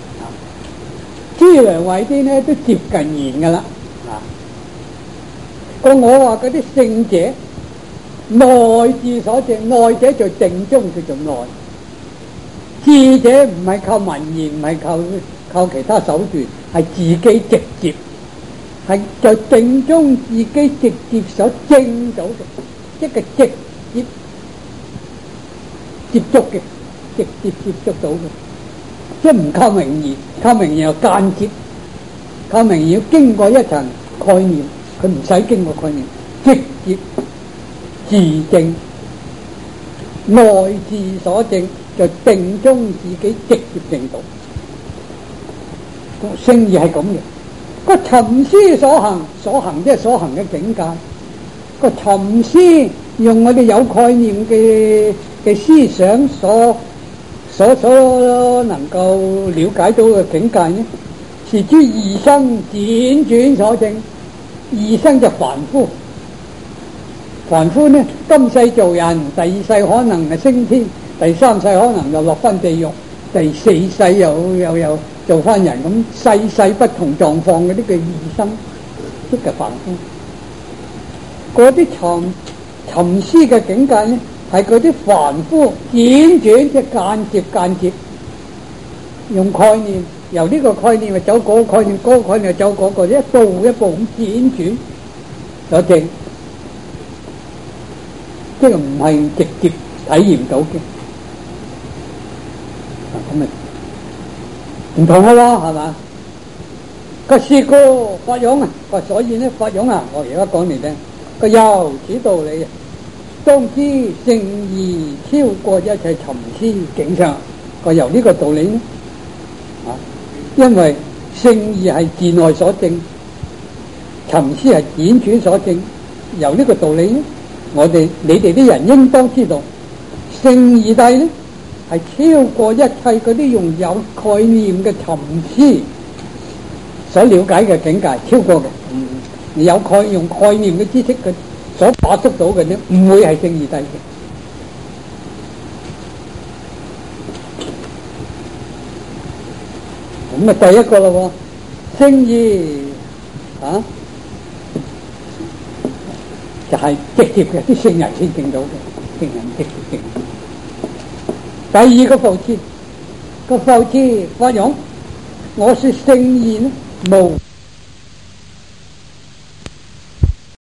資糧位啲呢都接近賢噶啦。啊，個我話嗰啲聖者，內智所證，內者就定中叫做內。智者唔係靠文言，唔係靠靠其他手段，係自己直接，係在定中自己直接所證到嘅，即係直接接觸嘅，直接接觸到嘅，即係唔靠名言，靠名言又間接，靠名言要經過一層概念，佢唔使經過概念，直接自證，內自所證，就定中自己直接證到。聖義係咁嘅，個尋思所行，所行即係所行嘅境界。個尋思用我哋有概念嘅嘅思想所所所能夠了解到嘅境界呢，是諸異生輾轉所證。異生就凡夫，凡夫呢，今世做人，第二世可能係升天，第三世可能又落翻地獄，第四世又又又做翻人，咁世世不同狀況嗰啲嘅異生，即係凡夫。嗰啲尋尋思嘅境界呢，係嗰啲凡夫輾轉，即係間接間接用概念由呢個概念咪走嗰個概念，嗰、嗰個概念又走嗰、嗰個，一步一步咁輾轉所證，即係唔係直接體驗到嘅。咁咪唔同噶啦，係嘛？個是個法湧啊，個所以呢法湧啊，我而家講嚟聽，個由此道理啊，當知聖義超過一切尋思境相，個由呢個道理呢啊，因為聖義係自內所證，尋思係輾轉所證，由呢個道理呢，我哋你哋啲人應當知道，聖義諦呢係超過一切嗰啲用有概念嘅尋思所了解嘅境界，超過嘅。嗯，有概用概念嘅知識嘅所把觸到嘅呢，唔會係聖義諦嘅。咁啊，第一個咯，聖義啊，就係、是、直接嘅，啲聖人先證到嘅，聖人直接證。第二個復次，個復次法湧，我說聖義呢無